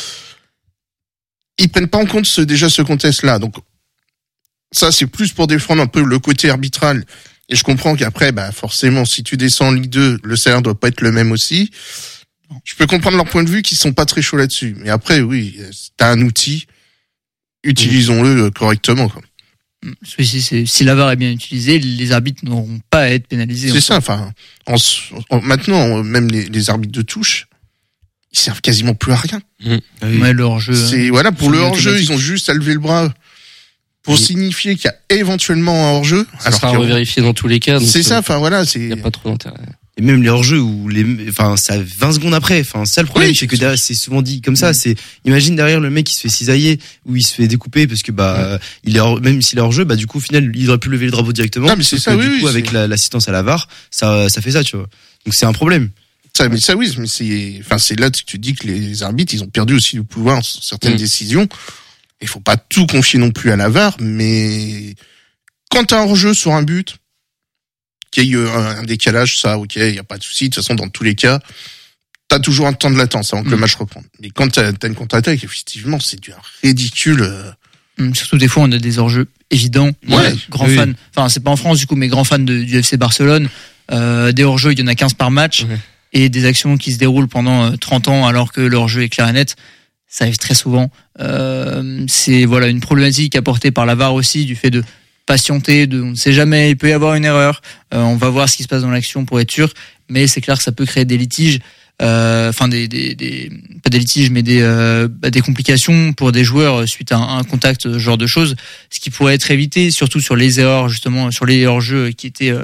ils prennent pas en compte ce, déjà ce contexte-là. Donc, ça, c'est plus pour défendre un peu le côté arbitral. Et je comprends qu'après, bah, forcément, si tu descends en Ligue deux, le salaire doit pas être le même aussi. Je peux comprendre leur point de vue qu'ils sont pas très chauds là-dessus. Mais après, oui, t'as un outil, utilisons-le correctement, quoi. Si, c'est, si la V A R est bien utilisée, les arbitres n'auront pas à être pénalisés. C'est ça, enfin, en, en, maintenant, même les, les arbitres de touche, ils servent quasiment plus à rien. Mmh. Oui. Ouais, le hors-jeu. C'est, voilà, pour le hors-jeu, ils ont juste à lever le bras. Pour oui. signifier qu'il y a éventuellement un hors-jeu. Ça alors sera revérifié dans tous les cas. C'est ça, enfin voilà, c'est. Il n'y a pas trop d'intérêt. Et même les hors-jeux où les, enfin, ça vingt secondes après. Enfin, ça le problème, oui, c'est que derrière, c'est souvent dit comme ça. Oui. C'est, imagine derrière le mec qui se fait cisailler ou il se fait découper parce que bah, oui. il est hors, même s'il est hors-jeu, bah du coup au final il aurait pu lever le drapeau directement. Non mais c'est ça, que, oui, du coup oui, avec c'est... la, l'assistance à la V A R, ça, ça fait ça, tu vois. Donc c'est un problème. Ça, mais ça oui, mais c'est, enfin c'est là que tu dis que les arbitres ils ont perdu aussi le pouvoir sur certaines oui. décisions. Il faut pas tout confier non plus à la V A R, mais quand t'as un hors-jeu sur un but, qu'il y ait eu un décalage, ça, ok, il y a pas de souci. De toute façon, dans tous les cas, t'as toujours un temps de latence avant que mmh. le match reprenne. Mais quand t'as, t'as une contre-attaque, effectivement, c'est du ridicule. Mmh, surtout des fois, on a des hors-jeux évidents. Ouais, grand oui. fan. Enfin, c'est pas en France du coup, mais grand fan de, du F C Barcelone. Euh, des hors-jeux, il y en a quinze par match, mmh. et des actions qui se déroulent pendant trente ans alors que le hors-jeu est clair et net. Ça arrive très souvent. Euh, c'est voilà une problématique apportée par la V A R aussi, du fait de patienter, de on ne sait jamais, il peut y avoir une erreur. Euh, on va voir ce qui se passe dans l'action pour être sûr, mais c'est clair que ça peut créer des litiges, euh, enfin des, des, des pas des litiges, mais des euh, des complications pour des joueurs suite à un, un contact, ce genre de choses, ce qui pourrait être évité, surtout sur les erreurs justement, sur les hors-jeux qui étaient euh,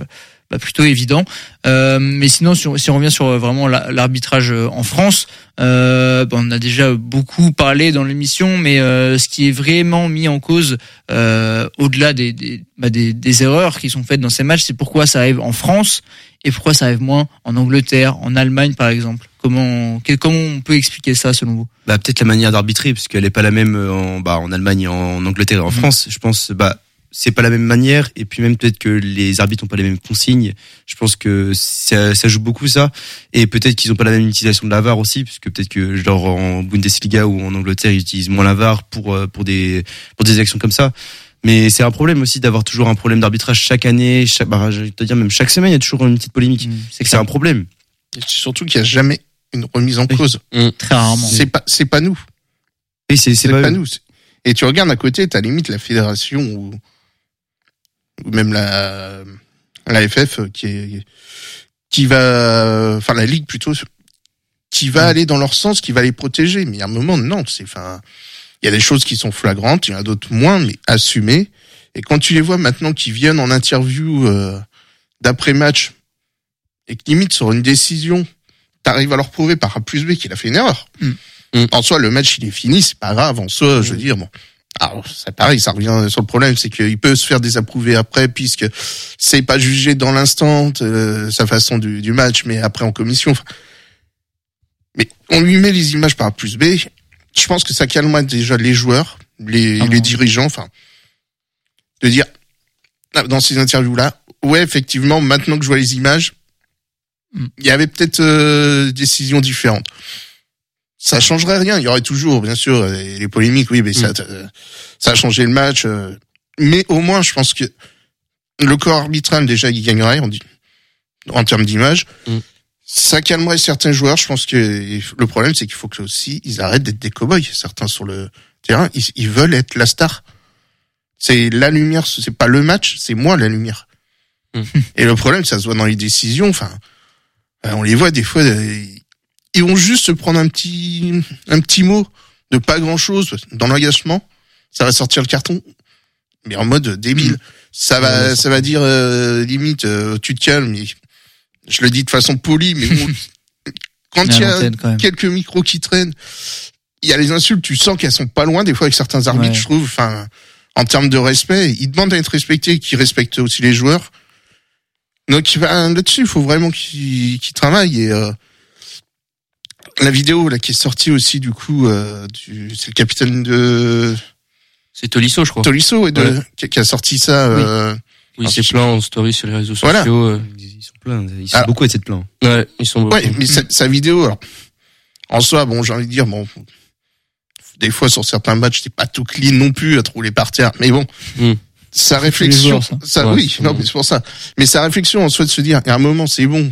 bah, plutôt évident. Euh, mais sinon, si on, si on revient sur vraiment l'arbitrage en France, euh, bah, on a déjà beaucoup parlé dans l'émission, mais euh, ce qui est vraiment mis en cause, euh, au-delà des, des, bah, des, des erreurs qui sont faites dans ces matchs, c'est pourquoi ça arrive en France et pourquoi ça arrive moins en Angleterre, en Allemagne par exemple. Comment, comment on peut expliquer ça selon vous? Bah peut-être la manière d'arbitrer, parce qu'elle est pas la même en, bah, en Allemagne, en Angleterre et en mmh. France. Je pense, bah c'est pas la même manière, et puis même peut-être que les arbitres ont pas les mêmes consignes. Je pense que ça, ça joue beaucoup ça, et peut-être qu'ils ont pas la même utilisation de la V A R aussi, puisque peut-être que genre en Bundesliga ou en Angleterre ils utilisent moins la V A R pour pour des pour des actions comme ça. Mais c'est un problème aussi d'avoir toujours un problème d'arbitrage chaque année, chaque, bah, je vais te dire même chaque semaine il y a toujours une petite polémique. Mmh, c'est que c'est un problème. Et surtout qu'il y a jamais une remise en oui. cause. Mmh. Très rarement. C'est pas c'est pas nous. Oui, c'est c'est, c'est pas, pas nous. Et tu regardes à côté, t'as limite la fédération ou ou même la la F F qui est qui va enfin la ligue plutôt qui va mmh. aller dans leur sens, qui va les protéger. Mais à un moment non, c'est enfin il y a des choses qui sont flagrantes, il y en a d'autres moins, mais assumées. Et quand tu les vois maintenant qui viennent en interview euh, d'après match et que limite sur une décision, t'arrives à leur prouver par A plus B qu'il a fait une erreur. Mmh. Mmh. En soi, le match il est fini, c'est pas grave. En soi, mmh. je veux dire bon. Alors, c'est pareil, ça revient sur le problème, c'est qu'il peut se faire désapprouver après, puisque c'est pas jugé dans l'instant, euh, sa façon du, du match, mais après en commission. Enfin, mais on lui met les images par A plus B. Je pense que ça calmerait déjà les joueurs, les, ah les dirigeants, enfin, de dire, dans ces interviews-là, ouais, effectivement, maintenant que je vois les images, il y avait peut-être euh, des décisions différentes. Ça changerait rien. Il y aurait toujours, bien sûr, les polémiques, oui, mais ça, mmh. ça a changé le match. Euh, mais au moins, je pense que le corps arbitral, déjà, il gagnerait, on dit, en termes d'image. Mmh. Ça calmerait certains joueurs. Je pense que le problème, c'est qu'il faut que aussi, ils arrêtent d'être des cow-boys. Certains sur le terrain, ils, ils veulent être la star. C'est la lumière, c'est pas le match, c'est moi la lumière. Mmh. Et le problème, ça se voit dans les décisions. Enfin, on les voit des fois. Ils vont juste se prendre un petit, un petit mot de pas grand chose dans l'engagement. Ça va sortir le carton. Mais en mode débile. Mmh. Ça va, ouais, ça va dire, euh, limite, euh, tu te calmes. Mais je le dis de façon polie, mais bon, quand il y a quelques micros qui traînent, il y a les insultes, tu sens qu'elles sont pas loin, des fois, avec certains arbitres, ouais. je trouve, enfin, en termes de respect, ils demandent à être respectés, qu'ils respectent aussi les joueurs. Donc, là-dessus, il faut vraiment qu'ils, qu'ils travaillent et, euh, la vidéo là qui est sortie aussi du coup euh, du c'est le capitaine de c'est Tolisso je crois Tolisso et de ouais. qui, qui a sorti ça euh... oui, il s'est plaint en story sur les réseaux voilà. sociaux euh... ils sont pleins ils sont alors, beaucoup à cette plainte ouais ils sont beaucoup ouais mais sa, sa vidéo alors en soi bon j'ai envie de dire bon des fois sur certains matchs c'est pas tout clean non plus à trouver par terre mais bon mm. sa réflexion joueurs, ça, ça ouais, oui non mais c'est pour ça mais sa réflexion en soi de se dire à un moment c'est bon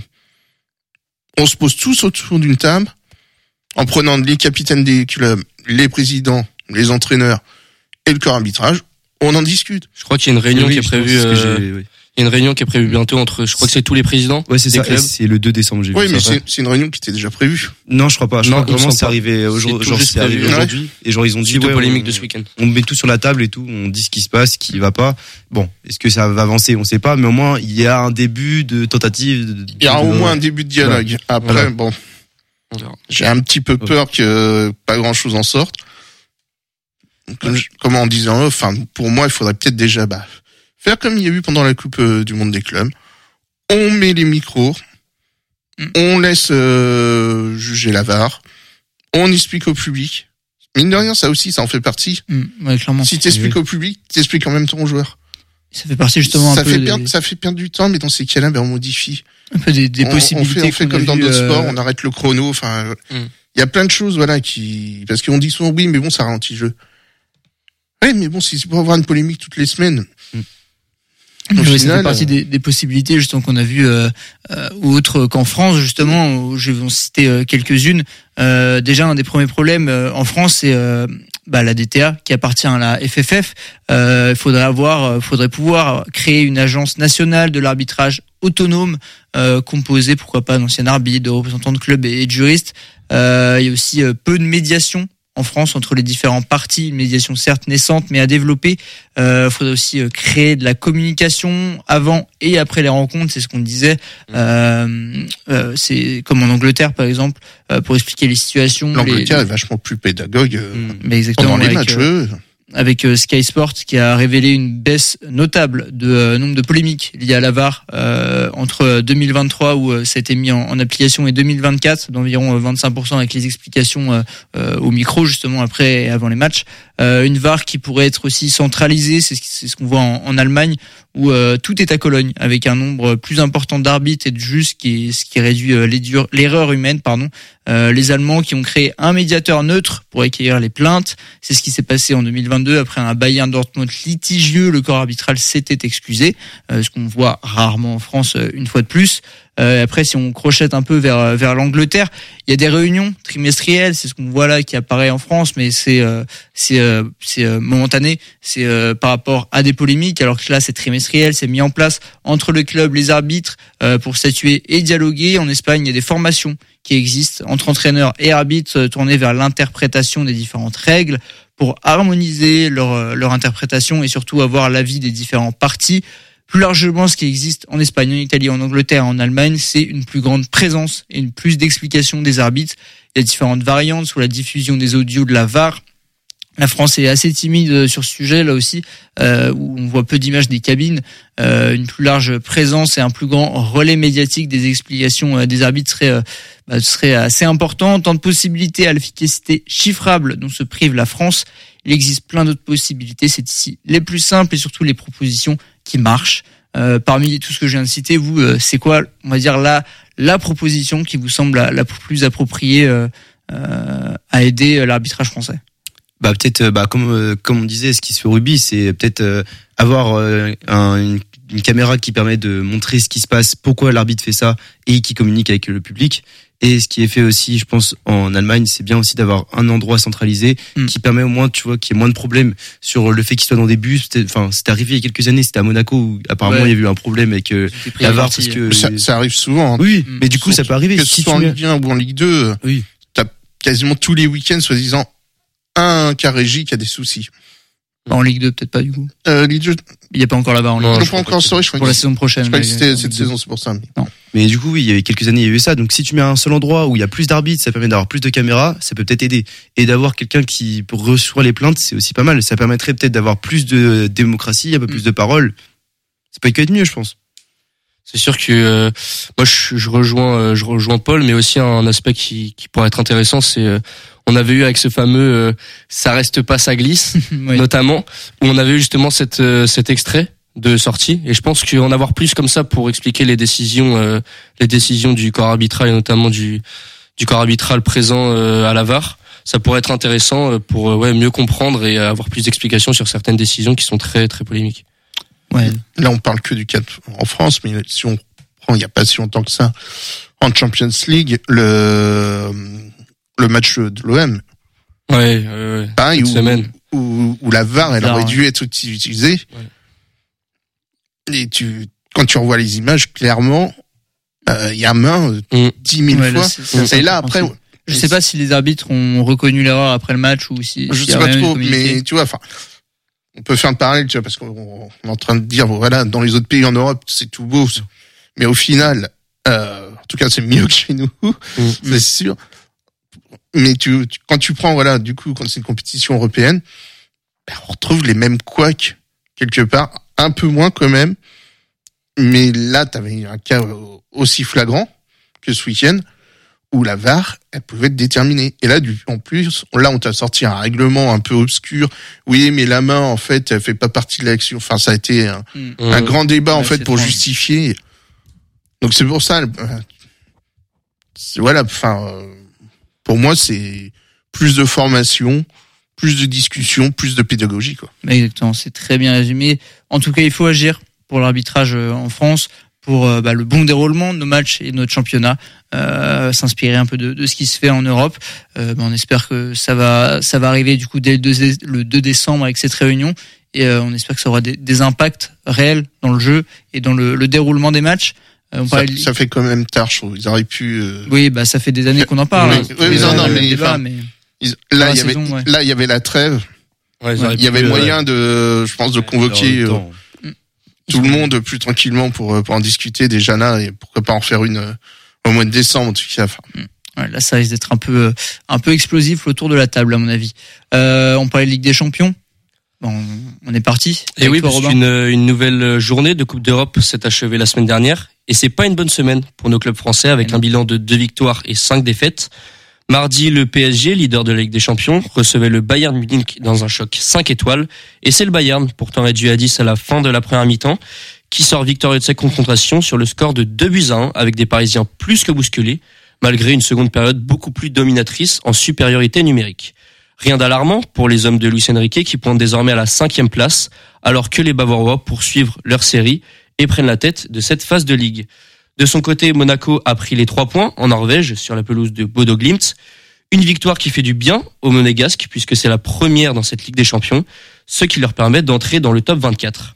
on se pose tous autour d'une table en prenant les capitaines des clubs, les présidents, les entraîneurs et le corps arbitrage, on en discute. Je crois qu'il y a une réunion oui, qui est prévue. Euh, oui. Il y a une réunion qui est prévue bientôt entre. Je crois que c'est tous les présidents. Ouais, c'est des ça. Clubs. C'est le deux décembre. J'ai oui, vu mais ça, c'est, c'est une réunion qui était déjà prévue. Non, je crois pas. Je non, crois que vraiment c'est arrivé aujourd'hui. Genre c'est arrivé aujourd'hui. Ouais. Et genre ils ont dit ouais, polémique on, de ce week-end. On met tout sur la table et tout. On dit ce qui se passe, ce qui va pas. Bon, est-ce que ça va avancer? On sait pas. Mais au moins il y a un début de tentative. De, il y a de, au moins un début de dialogue. Ouais. Après, voilà. bon. J'ai un petit peu peur que pas grand chose en sorte. Comme, je, comme en disant, enfin, pour moi, il faudrait peut-être déjà, bah, faire comme il y a eu pendant la Coupe du Monde des clubs. On met les micros, mm. on laisse euh, juger la V A R, on explique au public. Mine de rien, ça aussi, ça en fait partie. Mm. Ouais, clairement. Si t'expliques oui. au public, t'expliques en même temps aux joueurs. Ça fait partie justement ça un fait peu. Perdre, des... Ça fait perdre du temps, mais dans ces cas-là, ben, on modifie. Un peu des, des on, possibilités. On fait, on fait comme dans d'autres euh... sports, on arrête le chrono. Enfin, il mm. y a plein de choses, voilà, qui parce qu'on dit souvent oui, mais bon, ça ralentit le jeu. Oui, mais bon, si c'est pour avoir une polémique toutes les semaines. Mm. Oui, final, ça fait partie euh... des, des possibilités justement qu'on a vues euh, euh, autres qu'en France justement. Où je vais en citer euh, quelques-unes. Euh, déjà, un des premiers problèmes euh, en France, c'est euh, bah, la D T A qui appartient à la F F F. Il euh, faudrait avoir, faudrait pouvoir créer une agence nationale de l'arbitrage autonome, euh, composée pourquoi pas d'anciens arbitres, de représentants de clubs et, et de juristes. Euh, il y a aussi euh, peu de médiation en France entre les différents partis, une médiation certes naissante mais à développer. Il euh, faudrait aussi euh, créer de la communication avant et après les rencontres, c'est ce qu'on disait. Euh, euh, c'est comme en Angleterre par exemple, euh, pour expliquer les situations. L'Angleterre les... est vachement plus pédagogue euh, mais exactement, pendant les avec, matchs. Euh, eux. avec euh, Sky Sport qui a révélé une baisse notable de euh, nombre de polémiques liées à la V A R euh, entre deux mille vingt-trois où euh, ça a été mis en, en application et deux mille vingt-quatre d'environ euh, vingt-cinq pour cent avec les explications euh, euh, au micro justement après et avant les matchs. Euh, une V A R qui pourrait être aussi centralisée, c'est ce, c'est ce qu'on voit en, en Allemagne où euh, tout est à Cologne avec un nombre plus important d'arbitres et de juges, ce qui, est, ce qui réduit euh, l'erreur humaine. Pardon. Euh, les Allemands qui ont créé un médiateur neutre pour accueillir les plaintes. C'est ce qui s'est passé en deux mille vingt-deux après un Bayern Dortmund litigieux. Le corps arbitral s'était excusé, euh, ce qu'on voit rarement en France euh, une fois de plus. Euh, après, si on crochette un peu vers vers l'Angleterre, il y a des réunions trimestrielles, c'est ce qu'on voit là qui apparaît en France, mais c'est euh, c'est euh, c'est euh, momentané, c'est euh, par rapport à des polémiques, alors que là c'est trimestriel, c'est mis en place entre le club, les arbitres euh, pour statuer et dialoguer. En Espagne, il y a des formations qui existent entre entraîneurs et arbitres euh, tournées vers l'interprétation des différentes règles pour harmoniser leur leur interprétation et surtout avoir l'avis des différents partis. Plus largement, ce qui existe en Espagne, en Italie, en Angleterre, en Allemagne, c'est une plus grande présence et une plus d'explication des arbitres. Il y a différentes variantes sur la diffusion des audios de la V A R. La France est assez timide sur ce sujet, là aussi, euh, où on voit peu d'images des cabines. Euh, une plus large présence et un plus grand relais médiatique des explications euh, des arbitres serait, euh, bah, serait assez important. Tant de possibilités à l'efficacité chiffrable dont se prive la France. Il existe plein d'autres possibilités. C'est ici les plus simples et surtout les propositions qui marchent. Euh, parmi tout ce que je viens de citer, vous, euh, c'est quoi, on va dire, la, la proposition qui vous semble la, la plus appropriée euh, euh, à aider l'arbitrage français? Bah peut-être, bah comme euh, comme on disait, ce qui se fait au rugby, c'est peut-être euh, avoir euh, un, une, une caméra qui permet de montrer ce qui se passe, pourquoi l'arbitre fait ça, et qui communique avec le public. Et ce qui est fait aussi, je pense, en Allemagne, c'est bien aussi d'avoir un endroit centralisé mmh. qui permet au moins, tu vois, qu'il y ait moins de problèmes sur le fait qu'il soit dans des bus. Enfin, c'était arrivé il y a quelques années, c'était à Monaco où apparemment ouais. il y a eu un problème avec euh, la V A R parce que ça, ça arrive souvent. Hein. Oui, mmh. mais du coup, ça peut arriver. Que ce soit en Ligue un ou en Ligue deux, oui. T'as quasiment tous les week-ends, soi-disant, un cas régie qui a des soucis. En Ligue deux, peut-être pas du coup. Euh, Ligue deux, il n'y a pas encore là-bas en Ligue deux. Non, non, pas encore, sorry, je crois pour la saison prochaine. Je crois que c'était cette saison, c'est pour ça. Mais... Non. Mais du coup, oui, il y a quelques années, il y a eu ça. Donc, si tu mets un seul endroit où il y a plus d'arbitres, ça permet d'avoir plus de caméras, ça peut peut-être aider. Et d'avoir quelqu'un qui reçoit les plaintes, c'est aussi pas mal. Ça permettrait peut-être d'avoir plus de démocratie, un peu plus de parole. Ça peut être mieux, je pense. C'est sûr que euh, moi, je, je rejoins, euh, je rejoins Paul, mais aussi un aspect qui, qui pourrait être intéressant, c'est euh, on avait eu avec ce fameux euh, ça reste pas, ça glisse, oui. notamment où on avait eu justement cette euh, cet extrait de sortie, et je pense qu'en avoir plus comme ça pour expliquer les décisions euh, les décisions du corps arbitral et notamment du du corps arbitral présent euh, à la V A R, ça pourrait être intéressant pour euh, ouais mieux comprendre et avoir plus d'explications sur certaines décisions qui sont très très polémiques. Ouais. Là, on parle que du cas en France, mais si on prend, il n'y a pas si longtemps que ça, en Champions League, le le match de l'O M. Ouais, ouais, ouais. Pareil, où, semaine. Où, où la V A R, elle Là, aurait ouais. dû être utilisée. Ouais. Et tu, quand tu revois les images, clairement, il euh, y a main mm. dix mille ouais, fois. Là, c'est, c'est, c'est et là, après, je sais pas si les arbitres ont reconnu l'erreur après le match ou si. Je si sais pas trop, mais tu vois, enfin. On peut faire un parallèle, tu vois, parce qu'on est en train de dire, voilà, dans les autres pays en Europe, c'est tout beau. Mais au final, euh, en tout cas, c'est mieux que chez nous, mmh. c'est sûr. Mais tu, tu, quand tu prends, voilà, du coup, quand c'est une compétition européenne, ben, on retrouve les mêmes couacs, quelque part, un peu moins quand même. Mais là, t'avais un cas aussi flagrant que ce week-end, où la V A R, elle pouvait être déterminée. Et là, du, en plus, là, on t'a sorti un règlement un peu obscur. Oui, mais la main, en fait, elle fait pas partie de l'action. Enfin, ça a été un, mmh. un grand débat, ouais, en fait, pour trop. justifier. Donc, c'est pour ça, c'est, voilà, enfin, pour moi, c'est plus de formation, plus de discussion, plus de pédagogie, quoi. Exactement, c'est très bien résumé. En tout cas, il faut agir pour l'arbitrage en France, pour euh, bah, le bon déroulement de nos matchs et de notre championnat, euh, s'inspirer un peu de, de ce qui se fait en Europe. Euh, bah, on espère que ça va, ça va arriver du coup dès le deux, le deux décembre avec cette réunion, et euh, on espère que ça aura des, des impacts réels dans le jeu et dans le, le déroulement des matchs. Euh, on ça, parlait... ça fait quand même tard, je trouve. Ils auraient pu. Euh... Oui, bah ça fait des années qu'on en parle. Oui, hein. oui, oui, non, non, mais, débat, enfin, mais Ils- là, Ah, il y avait, saison, ouais. là, il y avait la trêve. Ouais, ils Ouais, auraient Il y pu, avait euh, moyen de, je pense, de convoquer Alors, euh, le temps. tout le monde plus tranquillement pour, pour en discuter déjà là et pourquoi pas en faire une euh, au mois de décembre en tout cas. Enfin, Ouais, là, ça risque d'être un peu, euh, un peu explosif autour de la table, à mon avis. Euh, on parlait de Ligue des Champions. Bon, on est parti. Et Avec oui, toi, parce Robin. qu'une une nouvelle journée de Coupe d'Europe s'est achevée la semaine dernière. Et c'est pas une bonne semaine pour nos clubs français avec Et non. un bilan de deux victoires et cinq défaites. Mardi, le P S G, leader de la Ligue des Champions, recevait le Bayern Munich dans un choc cinq étoiles. Et c'est le Bayern, pourtant réduit à dix à la fin de la première mi-temps, qui sort victorieux de cette confrontation sur le score de deux buts à un avec des Parisiens plus que bousculés, malgré une seconde période beaucoup plus dominatrice en supériorité numérique. Rien d'alarmant pour les hommes de Luis Enrique qui pointent désormais à la cinquième place, alors que les Bavarois poursuivent leur série et prennent la tête de cette phase de ligue. De son côté, Monaco a pris les trois points en Norvège sur la pelouse de Bodo Glimt. Une victoire qui fait du bien aux Monégasques puisque c'est la première dans cette Ligue des Champions, ce qui leur permet d'entrer dans le top vingt-quatre.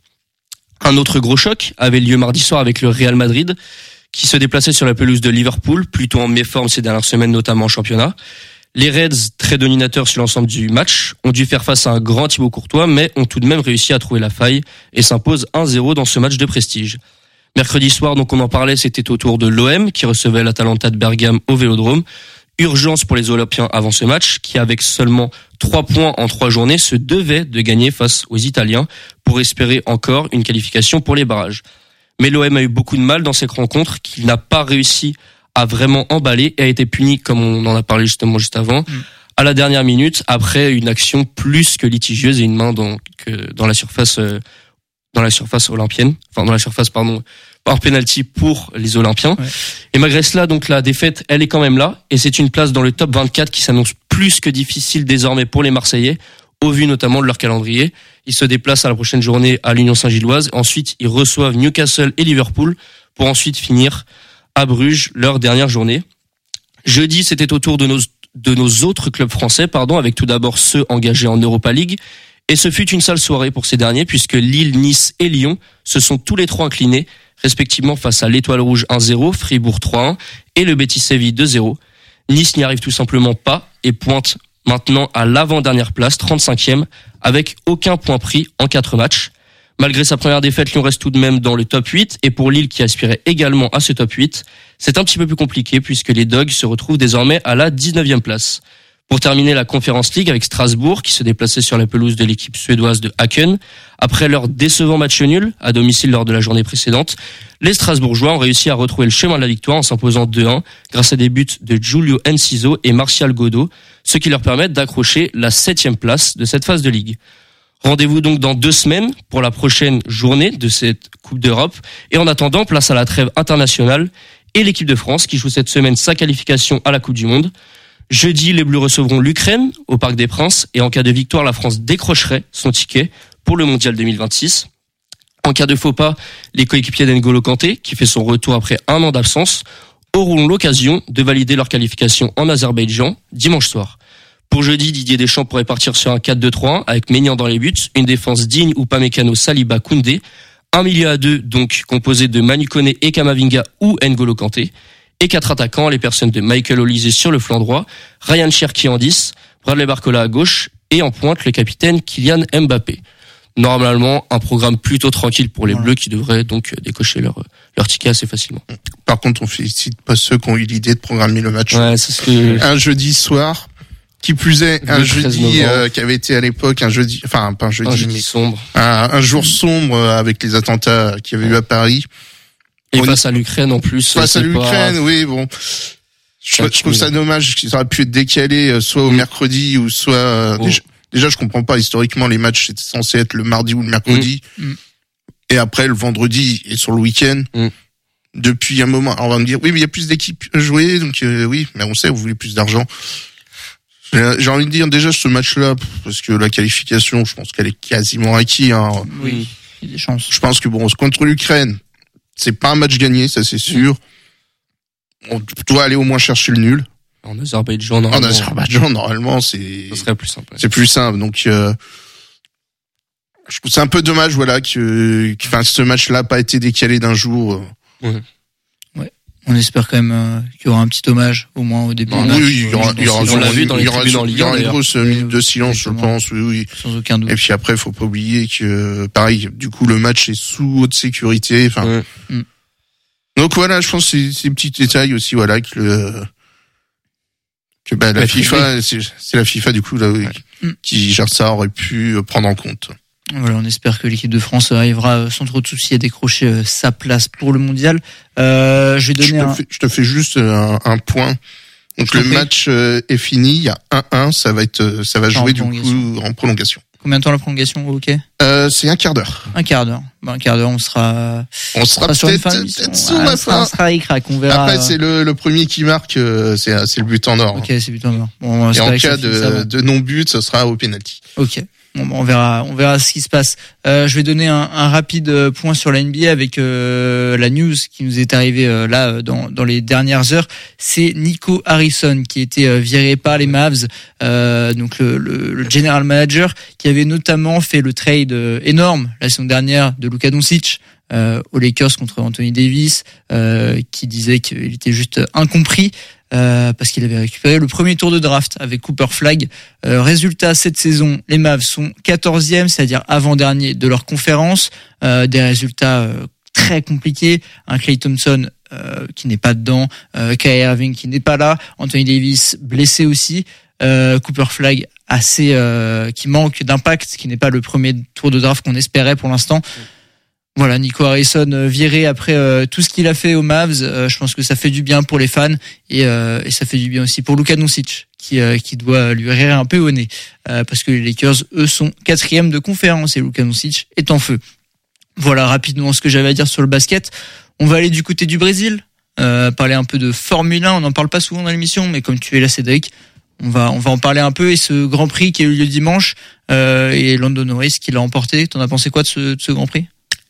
Un autre gros choc avait lieu mardi soir avec le Real Madrid qui se déplaçait sur la pelouse de Liverpool, plutôt en méforme ces dernières semaines, notamment en championnat. Les Reds, très dominateurs sur l'ensemble du match, ont dû faire face à un grand Thibaut Courtois, mais ont tout de même réussi à trouver la faille et s'imposent un zéro dans ce match de prestige. Mercredi soir, donc on en parlait, c'était au tour de l'O M qui recevait l'Atalanta de Bergame au Vélodrome. Urgence pour les Olympiens avant ce match, qui avec seulement trois points en trois journées se devait de gagner face aux Italiens pour espérer encore une qualification pour les barrages. Mais l'O M a eu beaucoup de mal dans cette rencontre, qu'il n'a pas réussi à vraiment emballer et a été puni, comme on en a parlé justement juste avant, mmh. à la dernière minute, après une action plus que litigieuse et une main dans, que, dans la surface, euh, dans la surface olympienne, enfin dans la surface, pardon, hors penalty pour les Olympiens. Ouais. Et malgré cela, donc la défaite, elle est quand même là, et c'est une place dans le top vingt-quatre qui s'annonce plus que difficile désormais pour les Marseillais, au vu notamment de leur calendrier. Ils se déplacent à la prochaine journée à l'Union Saint-Gilloise. Ensuite, ils reçoivent Newcastle et Liverpool pour ensuite finir à Bruges, leur dernière journée. Jeudi, c'était au tour de nos, de nos autres clubs français, pardon, avec tout d'abord ceux engagés en Europa League. Et ce fut une sale soirée pour ces derniers, puisque Lille, Nice et Lyon se sont tous les trois inclinés, respectivement face à l'Étoile Rouge un zéro, Fribourg trois un et le Betis Séville deux zéro. Nice n'y arrive tout simplement pas et pointe maintenant à l'avant-dernière place, trente-cinquième, avec aucun point pris en quatre matchs. Malgré sa première défaite, Lyon reste tout de même dans le top huit, et pour Lille qui aspirait également à ce top huit, c'est un petit peu plus compliqué puisque les Dogs se retrouvent désormais à la dix-neuvième place. Pour terminer la Conference League avec Strasbourg qui se déplaçait sur la pelouse de l'équipe suédoise de Häcken, après leur décevant match nul à domicile lors de la journée précédente, les Strasbourgeois ont réussi à retrouver le chemin de la victoire en s'imposant deux un grâce à des buts de Giulio Enciso et Martial Godot, ce qui leur permet d'accrocher la septième place de cette phase de ligue. Rendez-vous donc dans deux semaines pour la prochaine journée de cette Coupe d'Europe. Et en attendant, place à la trêve internationale et l'équipe de France qui joue cette semaine sa qualification à la Coupe du Monde. Jeudi, les Bleus recevront l'Ukraine au Parc des Princes et en cas de victoire, la France décrocherait son ticket pour le Mondial deux mille vingt-six. En cas de faux pas, les coéquipiers d'N'Golo Kanté, qui fait son retour après un an d'absence, auront l'occasion de valider leur qualification en Azerbaïdjan dimanche soir. Pour jeudi, Didier Deschamps pourrait partir sur un quatre deux trois un avec Maignan dans les buts, une défense digne ou Upamecano, Saliba, Koundé, un milieu à deux donc composé de Manu Koné et Kamavinga ou N'Golo Kanté, et quatre attaquants, les personnes de Michael Olise sur le flanc droit, Ryan Cherki en dix, Bradley Barcola à gauche et en pointe le capitaine Kylian Mbappé. Normalement, un programme plutôt tranquille pour les voilà. Bleus qui devraient donc décocher leur leur ticket assez facilement. Par contre, on félicite pas ceux qui ont eu l'idée de programmer le match ouais, c'est ce que... un jeudi soir. Qui plus est, un jeudi euh, qui avait été à l'époque un jeudi, enfin pas un jeudi, un jeudi mais sombre, un, un jour sombre avec les attentats qu'il y avait eu à Paris. Et on face y... à l'Ukraine en plus. Face à l'Ukraine, pas... oui, bon. Je, je trouve ça dommage qu'ils auraient pu être décalés soit au mmh. mercredi ou soit. Mmh. Déjà, déjà, je comprends pas historiquement les matchs c'était censé être le mardi ou le mercredi, mmh. et après le vendredi et sur le week-end. Mmh. Depuis un moment, on va me dire oui, mais il y a plus d'équipes jouées, donc euh, oui, mais on sait vous voulez plus d'argent. J'ai envie de dire déjà ce match-là, parce que la qualification, je pense qu'elle est quasiment acquise. Hein. Oui, il y a des chances. Je pense que bon, contre l'Ukraine, c'est pas un match gagné, ça c'est sûr. On doit aller au moins chercher le nul. En Azerbaïdjan, normalement. En Azerbaïdjan, normalement, c'est. Ça serait plus simple. Ouais. C'est plus simple. Donc, euh, je trouve c'est un peu dommage, voilà, que, que, enfin, ce match-là n'a pas été décalé d'un jour. Ouais. Ouais. On espère quand même euh, qu'il y aura un petit hommage, au moins au début. Oui, du match. oui, il y aura, il y aura, On l'a vu dans les il y aura, tribunes en il Ligue y aura un, une d'ailleurs. grosse minute de silence, je Exactement. pense, oui, oui. Sans aucun doute. Et puis après, faut pas oublier que, pareil, du coup, le match est sous haute sécurité. Enfin, Ouais. Mm. donc voilà, je pense que c'est ces petits détails aussi, voilà, que le, que bah, la Ouais, FIFA, c'est, c'est la FIFA du coup là, oui, Mm. qui gère ça, aurait pu prendre en compte. Voilà, on espère que l'équipe de France arrivera euh, sans trop de soucis à décrocher euh, sa place pour le mondial. Euh, je vais Je donner te, un... fais, je te fais juste un, un point. Donc Je le t'en prie. match euh, est fini, il y a un un, ça va être, ça va En jouer du prolongation. coup en prolongation. Combien de temps la prolongation, ok? Euh, c'est un quart d'heure. Un quart d'heure. Bah, un quart d'heure, on sera, On sera on sera sur une peut-être, fin d'émission. peut-être sur Ah, la on sera- on fin. sera ric-rac, on verra. Après, c'est le, le premier qui marque, euh, c'est, c'est le but en or. Ok, c'est plutôt bien. Bon, on va Et en espérer que cas ça finisse avant. de, de non-but, ça sera au pénalty. Ok. Bon, bah, on verra, on verra ce qui se passe. Euh, je vais donner un, un rapide euh, point sur la N B A avec euh, la news qui nous est arrivée euh, là euh, dans, dans les dernières heures. C'est Nico Harrison qui a été euh, viré par les Mavs, euh, donc le, le, le general manager, qui avait notamment fait le trade euh, énorme la saison dernière de Luka Doncic euh, aux Lakers contre Anthony Davis, euh, qui disait qu'il était juste incompris. Euh, parce qu'il avait récupéré le premier tour de draft avec Cooper Flag. Euh, résultat, cette saison, les Mavs sont quatorzième, c'est-à-dire avant-dernier de leur conférence. Euh, des résultats euh, très compliqués. Un Klay Thompson euh, qui n'est pas dedans, euh, Kyrie Irving qui n'est pas là, Anthony Davis blessé aussi, euh, Cooper Flag assez euh, qui manque d'impact, qui n'est pas le premier tour de draft qu'on espérait pour l'instant. Voilà, Nico Harrison euh, viré après euh, tout ce qu'il a fait aux Mavs. Euh, je pense que ça fait du bien pour les fans et, euh, et ça fait du bien aussi pour Luka Doncic qui, euh, qui doit lui rire un peu au nez euh, parce que les Lakers, eux, sont quatrième de conférence et Luka Doncic est en feu. Voilà rapidement ce que j'avais à dire sur le basket. On va aller du côté du Brésil, euh, parler un peu de Formule un. On n'en parle pas souvent dans l'émission, mais comme tu es là, Cédric, on va on va en parler un peu. Et ce Grand Prix qui a eu lieu dimanche euh, et Lando Norris qui l'a emporté. T'en as pensé quoi de ce, de ce Grand Prix?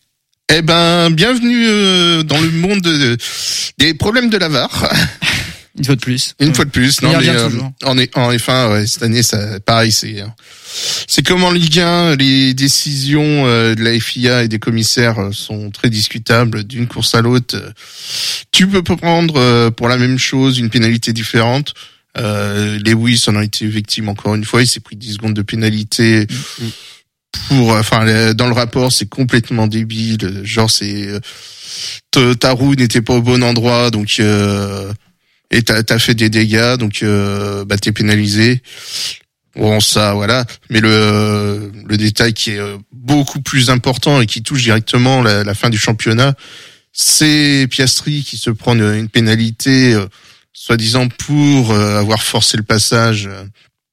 Eh ben, bienvenue euh, dans le monde de- des problèmes de la V A R. Une fois de plus. Une fois de plus, Il non y mais revient euh, toujours. en, en F un, ouais, cette année, ça, pareil, c'est c'est comme en Ligue un, les décisions euh, de la F I A et des commissaires euh, sont très discutables d'une course à l'autre. Euh, Tu peux pas prendre euh, pour la même chose une pénalité différente. Euh, Lewis en a été victime encore une fois, il s'est pris dix secondes de pénalité. Pour, enfin, le- dans le rapport, c'est complètement débile. Genre, c'est euh, ta roue n'était pas au bon endroit, donc euh, et t'as t'as fait des dégâts, donc euh, bah t'es pénalisé. Bon, ça, voilà. Mais le le détail qui est euh, beaucoup plus important et qui touche directement la, la fin du championnat, c'est Piastri qui se prend une, une pénalité, euh, soi-disant pour euh, avoir forcé le passage euh,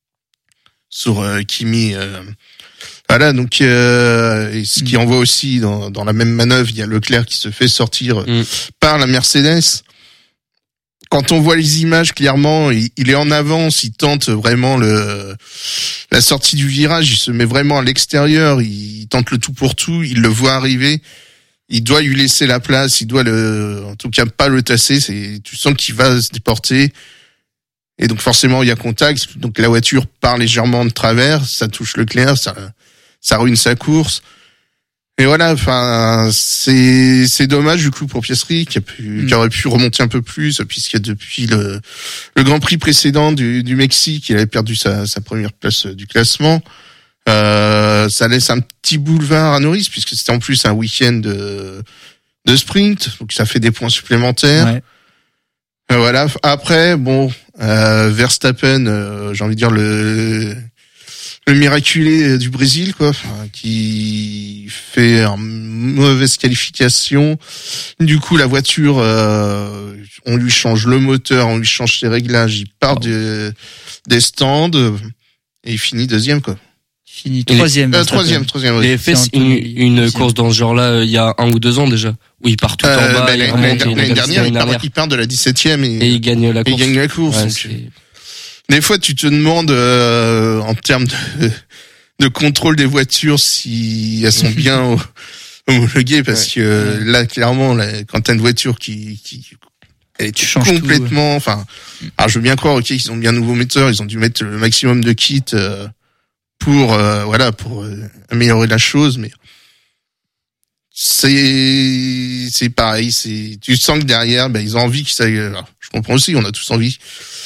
sur euh, Kimi. Euh, Voilà, donc euh, et ce qui envoie aussi dans, dans la même manœuvre, il y a Leclerc qui se fait sortir Mm. par la Mercedes. Quand on voit les images, clairement, il, il est en avance, il tente vraiment le la sortie du virage, il se met vraiment à l'extérieur, il tente le tout pour tout, il le voit arriver, il doit lui laisser la place, il doit le, en tout cas pas le tasser, c'est, tu sens qu'il va se déporter. Et donc forcément il y a contact, donc la voiture part légèrement de travers, ça touche Leclerc, ça ça ruine sa course. Et voilà, enfin, c'est c'est dommage du coup pour Piastri qui a pu Mm. qui aurait pu remonter un peu plus puisque depuis le le Grand Prix précédent du du Mexique, il avait perdu sa sa première place du classement. Euh, ça laisse un petit boulevard à Norris puisque c'était en plus un week-end de de sprint, donc ça fait des points supplémentaires. Ouais. Euh, voilà. Après, bon, euh, Verstappen, euh, j'ai envie de dire le le miraculé du Brésil, quoi, enfin, qui fait une mauvaise qualification. Du coup, la voiture, euh, on lui change le moteur, on lui change ses réglages, il part de, des stands et il finit deuxième, quoi. Fini troisième. Euh, Verstappen. troisième, troisième. Oui. Il avait fait C'est une, Anthony une Deuxième. course dans ce genre-là euh, il y a un ou deux ans déjà, où il part tout Euh, en bas, bah, il l'année remonte, l'année il dernière, remonte il part, derrière, il part de la dix-septième et, et il gagne la et course. il gagne la course. Ouais, donc, c'est- des fois, tu te demandes euh, en termes de, de contrôle des voitures si elles sont bien homologuées, parce Ouais. que là, clairement, là, quand t'as une voiture qui, qui elle est Tu changes complètement, enfin, alors je veux bien croire, ok, ils ont mis un nouveau moteur, ils ont dû mettre le maximum de kits euh, pour, euh, voilà, pour euh, améliorer la chose, mais c'est c'est pareil, c'est tu sens que derrière ben ils ont envie que ça, je comprends aussi, on a tous envie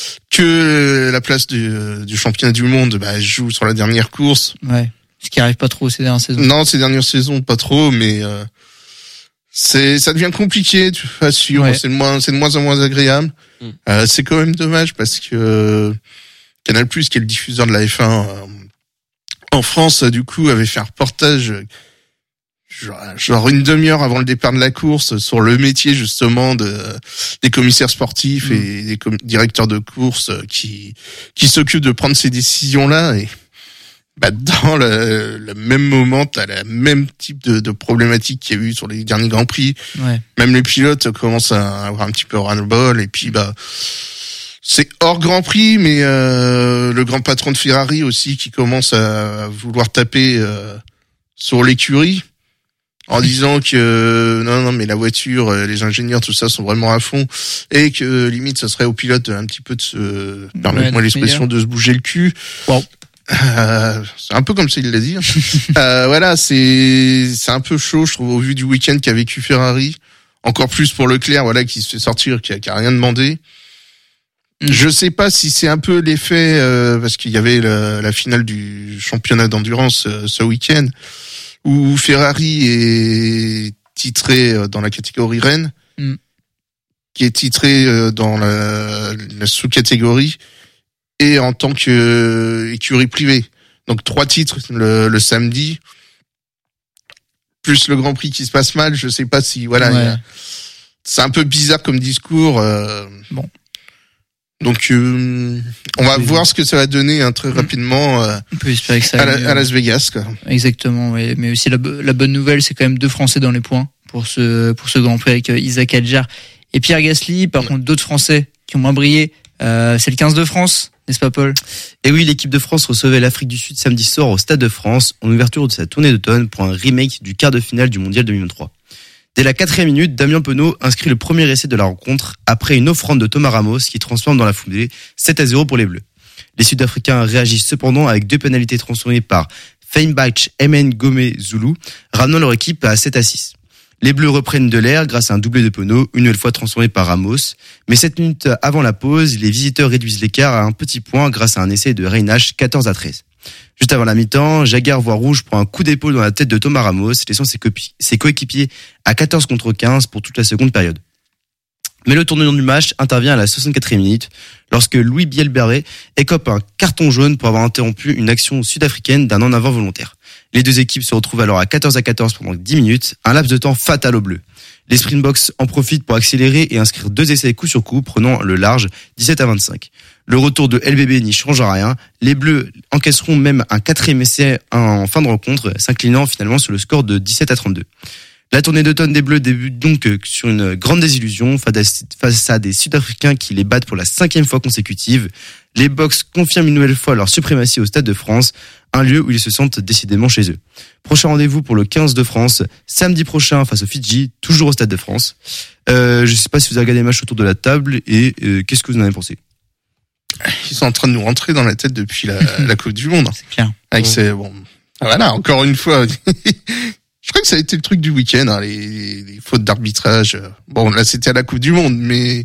que la place du, du championnat du monde ben joue sur la dernière course. Ouais. Ce qui arrive pas trop ces dernières saisons. Non, ces dernières saisons pas trop, mais euh, c'est ça devient compliqué, tu vois, sûr, ouais. c'est de moins c'est de moins en moins agréable. Mm. Euh, c'est quand même dommage parce que euh, Canal+, qui est le diffuseur de la F un euh, en France, du coup, avait fait un reportage genre, genre une demi-heure avant le départ de la course sur le métier justement de des commissaires sportifs mmh. et des com- directeurs de course qui qui s'occupent de prendre ces décisions-là. Et bah dans le, le même moment, t'as le même type de, de problématique qu'il y a eu sur les derniers Grands Prix. Ouais. Même les pilotes commencent à avoir un petit peu ras-le-bol. Et puis bah c'est hors Grand Prix, mais euh, le grand patron de Ferrari aussi qui commence à vouloir taper euh, sur l'écurie. En disant que non non mais la voiture, les ingénieurs, tout ça sont vraiment à fond et que limite ça serait au pilote un petit peu de se permettez-moi ouais, l'expression de se bouger le cul. Wow. Euh, c'est un peu comme ça il l'a dit. euh, voilà, c'est c'est un peu chaud je trouve au vu du week-end qu'a vécu Ferrari. Encore plus pour Leclerc, voilà, qui se fait sortir, qui a, qui a rien demandé. Mm. Je sais pas si c'est un peu l'effet euh, parce qu'il y avait la, la finale du championnat d'endurance euh, ce week-end. Où Ferrari est titré dans la catégorie Rennes, mm. qui est titré dans la, la sous-catégorie et en tant que écurie privée. Donc trois titres le, le samedi, plus le Grand Prix qui se passe mal. Je sais pas si voilà, ouais. a, c'est un peu bizarre comme discours. Euh, bon. Donc euh, on va oui. voir ce que ça va donner hein, très rapidement euh, on peut espérer que ça à, la, à Las Vegas quoi. Exactement, oui. Mais aussi la, la bonne nouvelle c'est quand même deux Français dans les points pour ce pour ce Grand Prix avec euh, Isaac Adjar et Pierre Gasly. Par ouais. contre d'autres Français qui ont moins brillé, euh, c'est le quinze de France, n'est-ce pas Paul? Et oui, l'équipe de France recevait l'Afrique du Sud samedi soir au Stade de France en ouverture de sa tournée d'automne pour un remake du quart de finale du Mondial deux mille vingt-trois. Dès la quatrième minute, Damien Penaud inscrit le premier essai de la rencontre après une offrande de Thomas Ramos qui transforme dans la foulée sept à zéro pour les Bleus. Les Sud-Africains réagissent cependant avec deux pénalités transformées par Feinbach Emen Gome Zulu, ramenant leur équipe à sept à six. Les Bleus reprennent de l'air grâce à un doublé de Penaud, une nouvelle fois transformé par Ramos. Mais sept minutes avant la pause, les visiteurs réduisent l'écart à un petit point grâce à un essai de Reinach quatorze à treize. Juste avant la mi-temps, Jaguar voit rouge pour un coup d'épaule dans la tête de Thomas Ramos, laissant ses, copi- ses coéquipiers à quatorze contre quinze pour toute la seconde période. Mais le tournant du match intervient à la soixante-quatrième minute, lorsque Louis Bielbarré écope un carton jaune pour avoir interrompu une action sud-africaine d'un en avant volontaire. Les deux équipes se retrouvent alors à quatorze à quatorze pendant dix minutes, un laps de temps fatal aux Bleus. Les Springboks en profitent pour accélérer et inscrire deux essais coup sur coup, prenant le large dix-sept à vingt-cinq. Le retour de L B B n'y change rien. Les Bleus encaisseront même un quatrième essai en fin de rencontre, s'inclinant finalement sur le score de dix-sept à trente-deux. La tournée d'automne des Bleus débute donc sur une grande désillusion face à des Sud-Africains qui les battent pour la cinquième fois consécutive. Les Box confirment une nouvelle fois leur suprématie au Stade de France, un lieu où ils se sentent décidément chez eux. Prochain rendez-vous pour le quinze de France, samedi prochain face aux Fidji, toujours au Stade de France. Euh, je ne sais pas si vous avez regardé les matchs autour de la table et euh, qu'est-ce que vous en avez pensé? Ils sont en train de nous rentrer dans la tête depuis la, la Coupe du Monde. C'est clair. Avec ouais. ces, bon, voilà, encore une fois. Je crois que ça a été le truc du week-end, hein, les, les fautes d'arbitrage. Bon, là, c'était à la Coupe du Monde, mais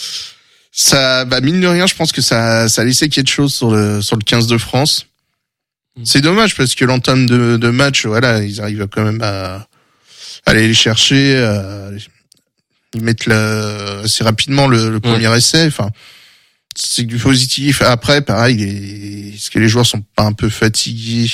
ça, bah, mine de rien, je pense que ça, ça a laissé quelque chose sur le, sur le quinze de France. C'est dommage parce que l'entame de, de match, voilà, ils arrivent quand même à, à aller les chercher, à, ils mettent la, assez rapidement le, le premier ouais. essai. Enfin, c'est du positif. Après, pareil, les, est-ce que les joueurs sont pas un peu fatigués?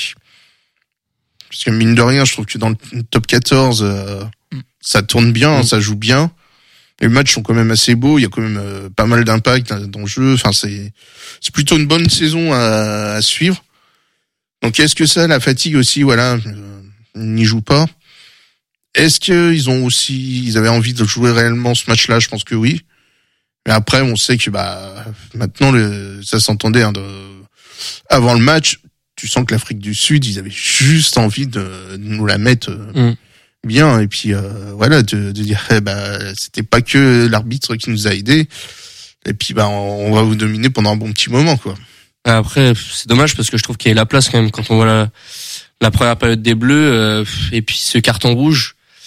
Parce que mine de rien, je trouve que dans le top quatorze, euh, ça tourne bien, mmh. ça joue bien. Les matchs sont quand même assez beaux, il y a quand même euh, pas mal d'impact dans le jeu. Enfin, c'est c'est plutôt une bonne saison à, à suivre. Donc, est-ce que ça, la fatigue aussi, voilà, euh, n'y joue pas? Est-ce que ils ont aussi, ils avaient envie de jouer réellement ce match-là? Je pense que oui. Mais après, on sait que bah maintenant, le, ça s'entendait hein, de, avant le match. Tu sens que l'Afrique du Sud, ils avaient juste envie de, de nous la mettre euh, mm. bien. Et puis euh, voilà, de, de dire, eh bah, c'était pas que l'arbitre qui nous a aidés. Et puis bah, on, on va vous dominer pendant un bon petit moment, quoi. Après, c'est dommage parce que je trouve qu'il y a la place quand même quand on voit la, la première période des Bleus euh, et puis ce carton rouge.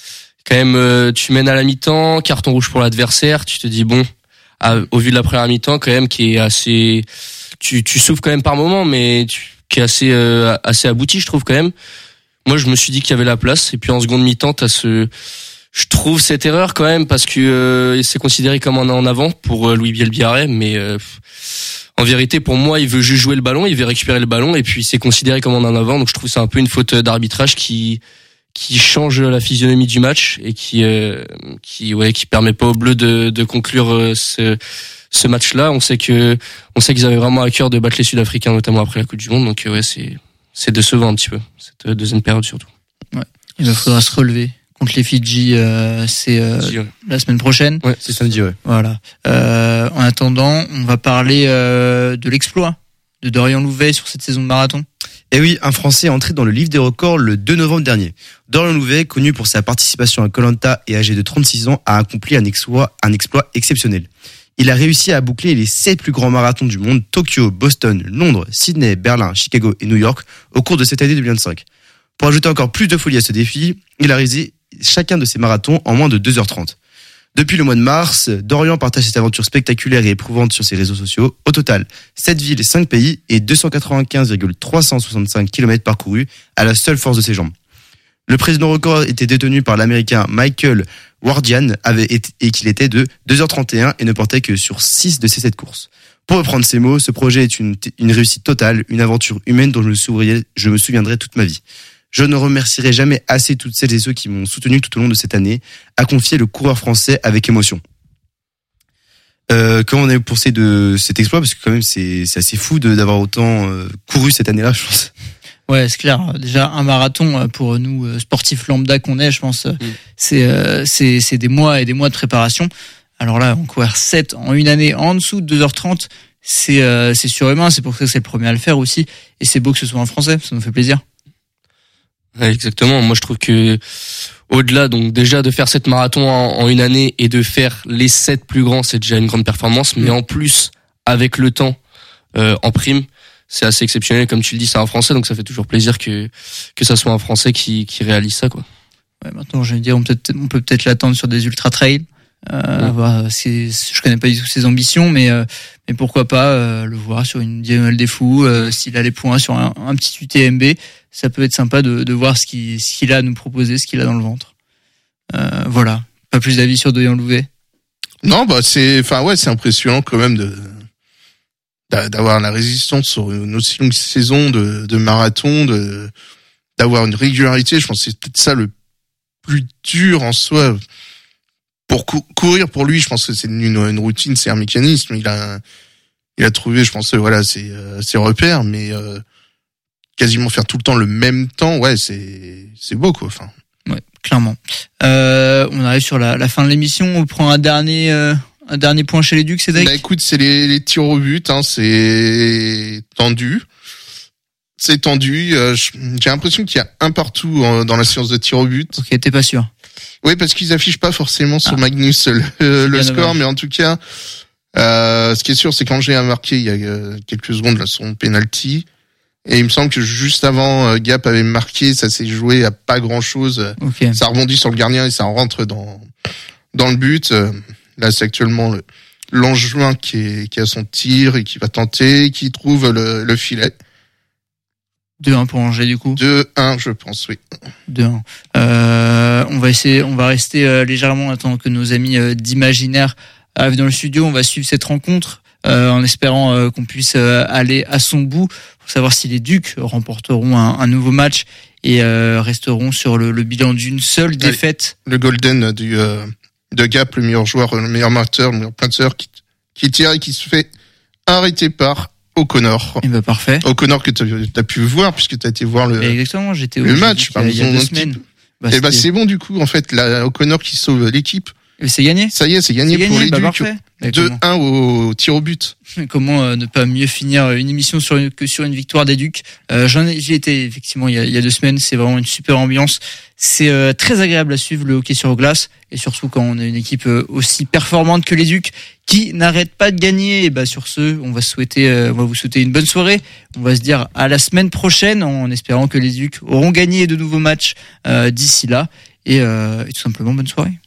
quand même, euh, tu mènes à la mi-temps, carton rouge pour l'adversaire, tu te dis bon, à, au vu de la première mi-temps quand même qui est assez, tu tu souffres quand même par moment, mais tu, qui est assez euh, assez abouti, je trouve quand même. Moi, je me suis dit qu'il y avait la place, et puis en seconde mi-temps, t'as ce, je trouve cette erreur quand même parce que euh, c'est considéré comme un en avant pour euh, Louis Bielbiarré, mais euh, en vérité, pour moi, il veut juste jouer le ballon, il veut récupérer le ballon, et puis c'est considéré comme un en avant, donc je trouve que c'est un peu une faute d'arbitrage qui qui change la physionomie du match et qui euh, qui ouais qui permet pas aux Bleus de de conclure euh, ce ce match-là. On sait que on sait qu'ils avaient vraiment à cœur de battre les Sud-Africains, notamment après la Coupe du Monde, donc euh, ouais c'est c'est décevant un petit peu cette deuxième période surtout. Ouais, il va faudra se relever contre les Fidji, euh, c'est euh, Fidji, ouais. la semaine prochaine. Ouais, c'est samedi, ouais. Voilà. Euh, en attendant, on va parler euh, de l'exploit de Dorian Louvet sur cette saison de marathon. Et oui, un Français est entré dans le livre des records le deux novembre dernier. Dorian Louvet, connu pour sa participation à Koh-Lanta et âgé de trente-six ans, a accompli un exploit, un exploit exceptionnel. Il a réussi à boucler les sept plus grands marathons du monde, Tokyo, Boston, Londres, Sydney, Berlin, Chicago et New York, au cours de cette année deux mille vingt-cinq. Pour ajouter encore plus de folie à ce défi, il a réalisé chacun de ces marathons en moins de deux heures trente. Depuis le mois de mars, Dorian partage cette aventure spectaculaire et éprouvante sur ses réseaux sociaux. Au total, sept villes et cinq pays et deux cent quatre-vingt-quinze virgule trois cent soixante-cinq kilomètres parcourus à la seule force de ses jambes. Le précédent record était détenu par l'Américain Michael Wardian avait été, et qu'il était de deux heures trente et un et ne portait que sur six de ses sept courses. Pour reprendre ces mots, ce projet est une, une réussite totale, une aventure humaine dont je me souviendrai, je me souviendrai toute ma vie. Je ne remercierai jamais assez toutes celles et ceux qui m'ont soutenu tout au long de cette année, a confié le coureur français avec émotion. Euh, comment on a pensé de cet exploit? Parce que quand même, c'est, c'est assez fou de, d'avoir autant euh, couru cette année-là, je pense. Ouais, c'est clair. Déjà, un marathon, pour nous, sportifs lambda qu'on est, je pense, mmh. c'est, euh, c'est, c'est des mois et des mois de préparation. Alors là, on courir sept en une année en dessous de deux heures trente, c'est, euh, c'est surhumain. C'est pour ça que c'est le premier à le faire aussi. Et c'est beau que ce soit en français, ça nous fait plaisir. Ouais, exactement. Moi, je trouve que au-delà, donc déjà de faire sept marathons en, en une année et de faire les sept plus grands, c'est déjà une grande performance. Mais en plus, avec le temps euh, en prime, c'est assez exceptionnel. Comme tu le dis, c'est un Français, donc ça fait toujours plaisir que que ça soit un Français qui qui réalise ça, quoi. Ouais, maintenant, je vais dire, on peut on peut peut-être l'attendre sur des ultra trails. Euh, ouais. voir, c'est, je connais pas du tout ses ambitions, mais euh, mais pourquoi pas euh, le voir sur une diagonale des fous, euh, s'il a les points sur un, un petit U T M B, ça peut être sympa de, de voir ce qu'il, ce qu'il a à nous proposer, ce qu'il a dans le ventre. Euh, voilà. Pas plus d'avis sur Dorian Louvet? Non, bah c'est, enfin ouais, c'est impressionnant quand même de d'avoir la résistance sur une aussi longue saison de, de marathon, de d'avoir une régularité. Je pense que c'est peut-être ça le plus dur en soi. Pour cou- courir pour lui, je pense que c'est une, une routine, c'est un mécanisme. Il a, il a trouvé, je pense, voilà, ses, euh, ses repères, mais euh, quasiment faire tout le temps le même temps, ouais, c'est, c'est beau, quoi. Enfin. Ouais, clairement. Euh, on arrive sur la, la fin de l'émission. On prend un dernier, euh, un dernier point chez les Ducs, Cédric. Bah écoute, c'est les, les tirs au but, hein, c'est tendu. C'est tendu. Euh, j'ai l'impression qu'il y a un partout euh, dans la séance de tirs au but. Ok, t'es pas sûr. Oui, parce qu'ils affichent pas forcément sur ah. Magnus le, le score, dommage. Mais en tout cas, euh, ce qui est sûr, c'est qu'Angers a marqué il y a euh, quelques secondes là, son penalty, et il me semble que juste avant, euh, Gap avait marqué, ça s'est joué à pas grand-chose. Okay. Ça rebondit sur le gardien et ça rentre dans dans le but. Euh, là, c'est actuellement le, l'Angevin qui est qui a son tir et qui va tenter, qui trouve le, le filet. deux un pour Angers du coup. deux un, je pense, oui. deux un. Euh, on va essayer, on va rester euh, légèrement en attendant que nos amis euh, d'Imaginaire arrivent dans le studio. On va suivre cette rencontre euh, en espérant euh, qu'on puisse euh, aller à son bout pour savoir si les Ducs remporteront un, un nouveau match et euh, resteront sur le, le bilan d'une seule défaite. Le Golden du euh, de Gap, le meilleur joueur, le meilleur marqueur, le meilleur planteur qui, qui tire et qui se fait arrêter par O'Connor. Et bah parfait. O'Connor que tu as pu voir puisque tu as été voir le exactement, j'étais au le match il y a, il y a deux semaines. Bah, et bah c'est bon du coup en fait, la O'Connor qui sauve l'équipe. Et c'est gagné. Ça y est, c'est gagné, c'est pour gagné, les bah Ducs. deux un au tir au but. Comment euh, ne pas mieux finir une émission sur une, que sur une victoire des Ducs. Euh, j'en ai, j'y étais effectivement il y, a, il y a deux semaines. C'est vraiment une super ambiance. C'est euh, très agréable à suivre le hockey sur glace et surtout quand on a une équipe euh, aussi performante que les Ducs qui n'arrête pas de gagner. Et bah sur ce, on va souhaiter, euh, on va vous souhaiter une bonne soirée. On va se dire à la semaine prochaine en espérant que les Ducs auront gagné de nouveaux matchs euh, d'ici là. et, euh, et tout simplement bonne soirée.